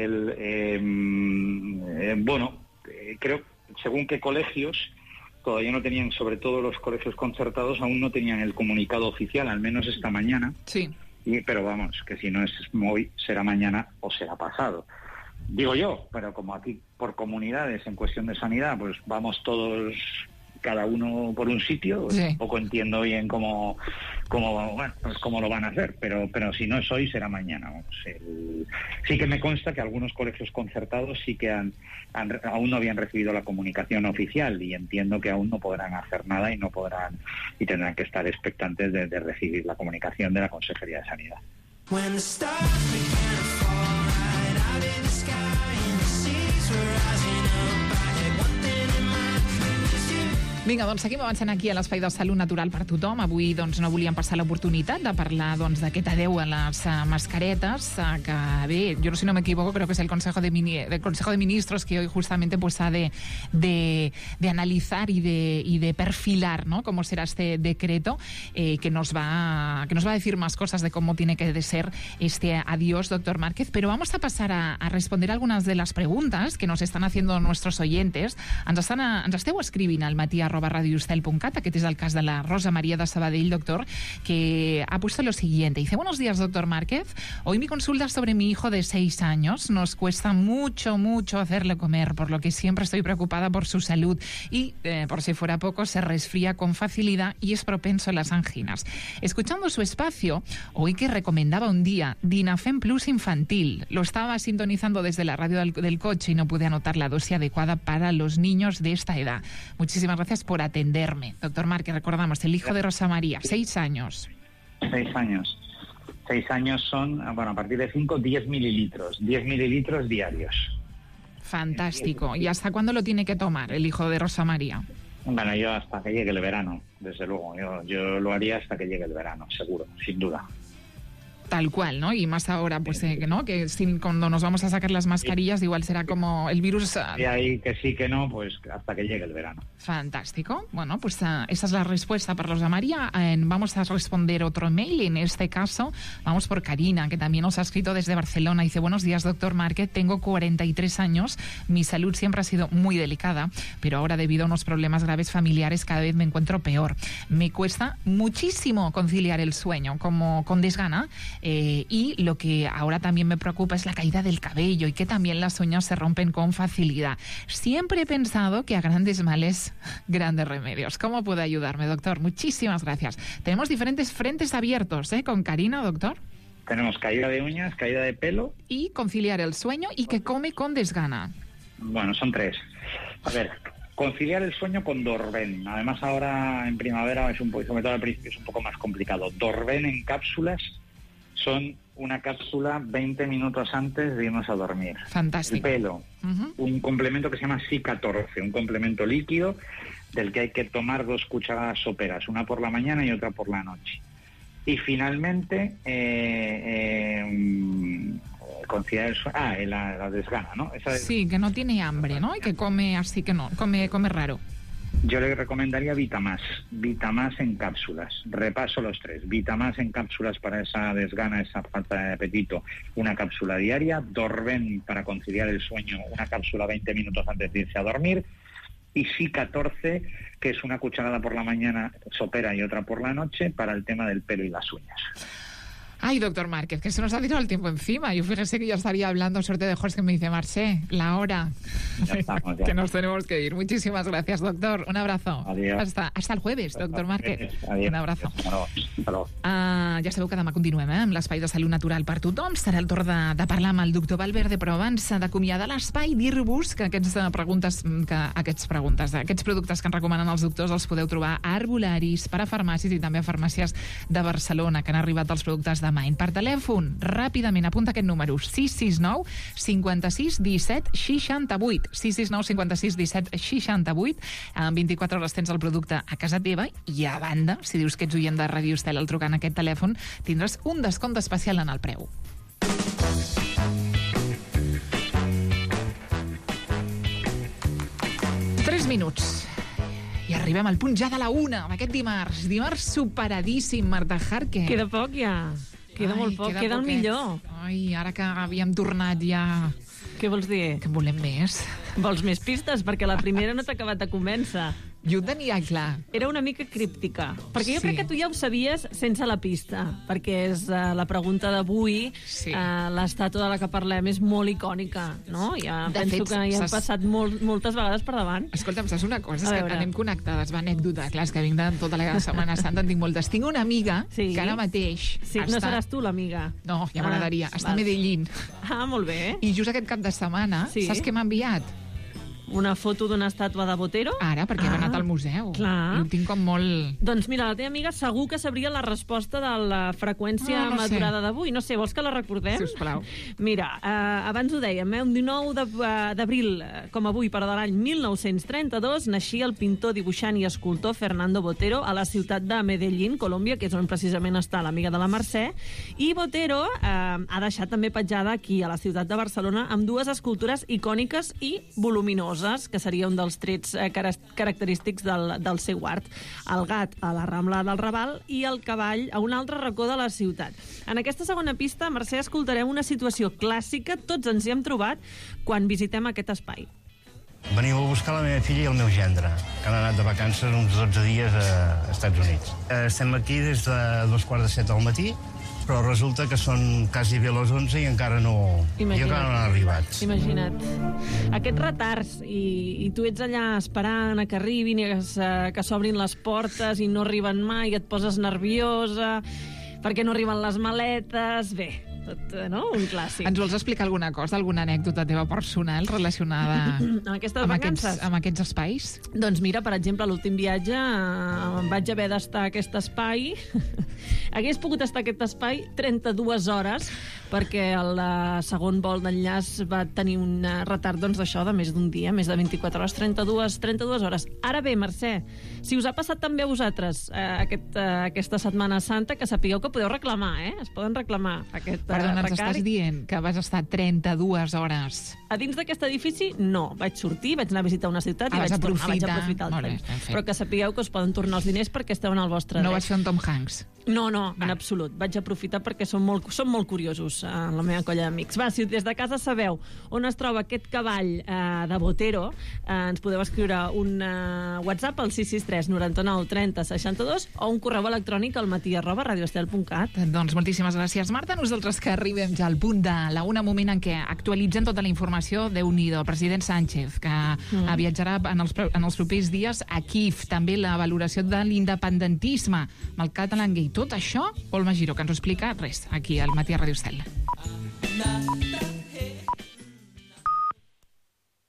creo, según qué colegios, todavía no tenían, sobre todo los colegios concertados, aún no tenían el comunicado oficial, al menos esta mañana. Sí. Pero vamos, que si no es hoy, será mañana o será pasado. Digo yo, pero como aquí por comunidades en cuestión de sanidad, pues vamos todos, cada uno por un sitio, pues tampoco entiendo bien cómo lo van a hacer, pero si no es hoy, será mañana. Sí que me consta que algunos colegios concertados sí que aún no habían recibido la comunicación oficial, y entiendo que aún no podrán hacer nada y tendrán que estar expectantes de recibir la comunicación de la Consejería de Sanidad. Vinga, doncs seguim avançant aquí a l'Espai de Salut Natural per Tothom. Avui no volíem passar l'oportunitat de parlar d'aquest adeu a les mascaretes, que bé, yo si no me equivoco, creo que es el Consejo de Ministros que hoy justamente ha de analizar y de perfilar, ¿no?, cómo será este decreto, que nos va a decir más cosas de cómo tiene que ser este adiós, doctor Márquez. Pero vamos a pasar a responder algunas de las preguntas que nos están haciendo nuestros oyentes. Ens esteu escrivint al matí @radioestel.cat. Aquest es el cas de la Rosa María de Sabadell, doctor, que ha puesto lo siguiente. Dice: buenos días, doctor Márquez. Hoy mi consulta es sobre mi hijo de 6 años. Nos cuesta mucho hacerle comer, por lo que siempre estoy preocupada por su salud y, por si fuera poco, se resfría con facilidad y es propenso a las anginas. Escuchando su espacio, oí que recomendaba un día Dinafem Plus infantil. Lo estaba sintonizando desde la radio del coche y no pude anotar la dosis adecuada para los niños de esta edad. Muchísimas gracias por atenderme. Doctor Márquez, recordamos, el hijo de Rosa María, 6 años. 6 años. 6 años son, bueno, a partir de 5, 10 mililitros. 10 mililitros diarios. Fantástico. ¿Y hasta cuándo lo tiene que tomar el hijo de Rosa María? Bueno, yo hasta que llegue el verano, desde luego. Yo lo haría hasta que llegue el verano, seguro, sin duda. Tal cual, ¿no? Y más ahora, pues, ¿no? Que cuando nos vamos a sacar las mascarillas, igual será como el virus... Y ahí que sí, que no, pues hasta que llegue el verano. Fantástico. Bueno, pues esa es la respuesta para Rosa María. Vamos a responder otro mail. En este caso, vamos por Karina, que también nos ha escrito desde Barcelona. Dice: buenos días, doctor Márquez. Tengo 43 años. Mi salud siempre ha sido muy delicada, pero ahora, debido a unos problemas graves familiares, cada vez me encuentro peor. Me cuesta muchísimo conciliar el sueño, como con desgana. Y lo que ahora también me preocupa es la caída del cabello y que también las uñas se rompen con facilidad. Siempre he pensado que a grandes males, grandes remedios. ¿Cómo puede ayudarme, doctor? Muchísimas gracias. Tenemos diferentes frentes abiertos, con Karina, doctor. Tenemos caída de uñas, caída de pelo. Y conciliar el sueño y que come con desgana. Bueno, son 3. A ver, conciliar el sueño con Dorven. Además, ahora en primavera, sobre todo al principio, es un poco más complicado. Dorven en cápsulas son una cápsula 20 minutos antes de irnos a dormir. Fantástico. El pelo, un complemento que se llama SI14, un complemento líquido del que hay que tomar 2 cucharadas soperas, una por la mañana y otra por la noche. Y finalmente, conciliar la desgana, ¿no? Sí, que no tiene hambre, ¿no? Y que come así, que no, come raro. Yo le recomendaría Vitamás en cápsulas. Repaso los 3. Vitamás en cápsulas para esa desgana, esa falta de apetito, una cápsula diaria. Dorven para conciliar el sueño, una cápsula 20 minutos antes de irse a dormir. Y SI14, que es una cucharada por la mañana sopera y otra por la noche para el tema del pelo y las uñas. Ay, doctor Márquez, que se nos ha tirado el tiempo encima. Yo fíjese que yo estaría hablando, suerte de Jorge, que me dice: Marcé, la hora. Ya estamos, ya. Que nos tenemos que ir. Muchísimas gracias, doctor. Un abrazo. Adiós. Hasta el jueves, doctor Márquez. Adiós. Un abrazo. Adiós. Ja sabeu que demà continuem amb l'Espai de Salut Natural per tothom. Serà el torn de parlar amb el doctor Valverde, però abans d'acomiadar l'espai, dir-vos que aquests productes que ens recomanen els doctors els podeu trobar a arbolaris, per a farmàcies i també a farmàcies de Barcelona, que han arribat els productes de Main. Per telèfon, ràpidament, apunta aquest número: 669 56 17 68. 669 56 17 68. En 24 hores tens el producte a casa teva i, a banda, si dius que ets oient de Ràdio Estel al trucar en aquest telèfon, tindràs un descompte especial en el preu. Tres minuts. I arribem al punt ja de la 1 d'aquest dimarts. Dimarts superadíssim, Marta Jarque. Queda poc ja. Queda molt poc, queda el millor. Ai, ara que havíem tornat ja... Què vols dir? Que en volem més. Vols més pistes? Perquè la primera no t'ha acabat de convèncer. Jo ho tenia clar. Era una mica críptica. Perquè jo crec que tu ja ho sabies sense la pista. Perquè és la pregunta d'avui, l'estàtua de la que parlem és molt icònica, no? Ja penso que ja hem passat moltes vegades per davant. Escolta'm, saps una cosa? És que anem connectades, va, anècdota. Clar, és que vinc de tota la Setmana Santa, en tinc moltes. Tinc una amiga que ara mateix... Sí, no seràs tu l'amiga. No, ja m'agradaria. Està a Medellín. Ah, molt bé. I just aquest cap de setmana, saps què m'ha enviat? Una foto d'una estàtua de Botero? Ara, perquè hem anat al museu. Clar. I ho tinc com molt... Doncs mira, la teva amiga segur que sabria la resposta de la freqüència madurada d'avui. No sé, vols que la recordem? Sisplau. Mira, abans ho dèiem, un 19 d'abril, com avui, però de l'any 1932, naixia el pintor, dibuixant i escultor Fernando Botero a la ciutat de Medellín, Colòmbia, que és on precisament està l'amiga de la Mercè. I Botero ha deixat també petjada aquí, a la ciutat de Barcelona, amb 2 escultures icòniques i voluminoses, que seria un dels trets característics del seu art. El gat a la Rambla del Raval i el cavall a un altre racó de la ciutat. En aquesta segona pista, Mercè, escoltarem una situació clàssica, tots ens hi hem trobat, quan visitem aquest espai. Venim a buscar la meva filla i el meu gendre, que han anat de vacances uns 12 dies a Estats Units. Estem aquí des de 2:45 del matí, però resulta que són quasi bé les 11 i encara no han arribat. Imagina't. Aquests retards, i tu ets allà esperant a que arribin i que s'obrin les portes i no arriben mai, et poses nerviosa perquè no arriben les maletes... Bé, tot, no? Un clàssic. Ens vols explicar alguna cosa, alguna anècdota teva personal relacionada amb aquestes vacances? Amb aquests espais? Doncs mira, per exemple, l'últim viatge vaig haver d'estar a aquest espai. Hagués pogut estar a aquest espai 32 hores perquè el segon vol d'enllaç va tenir un retard d'això, de més d'un dia, més de 24 hores, 32 hores. Ara bé, Mercè, si us ha passat també a vosaltres aquesta Setmana Santa, que sapigueu que podeu reclamar, es poden reclamar aquest Perdona, ens estàs dient que vas estar 32 hores. A dins d'aquest edifici, no. Vaig sortir, vaig anar a visitar una ciutat i vaig aprofitar el temps. Però que sapigueu que us poden tornar els diners perquè esteu en el vostre dret. No vas fer un Tom Hanks? No, en absolut. Vaig aprofitar perquè som molt curiosos en la meva colla d'amics. Va, si des de casa sabeu on es troba aquest cavall de Botero, ens podeu escriure un WhatsApp al 663 99 30 62 o un correu electrònic al matí@radioestel.cat. Doncs moltíssimes gràcies, Marta. Nosaltres que arribem ja al punt de la una, moment en què actualitzem tota la informació. Déu-n'hi-do, el president Sánchez, que viatjarà en els propers dies a Kíev. També la valoració de l'independentisme amb el Catalangate. Tot això, Pol Magiró, que ens ho explica aquí al Matí a Ràdio Estel.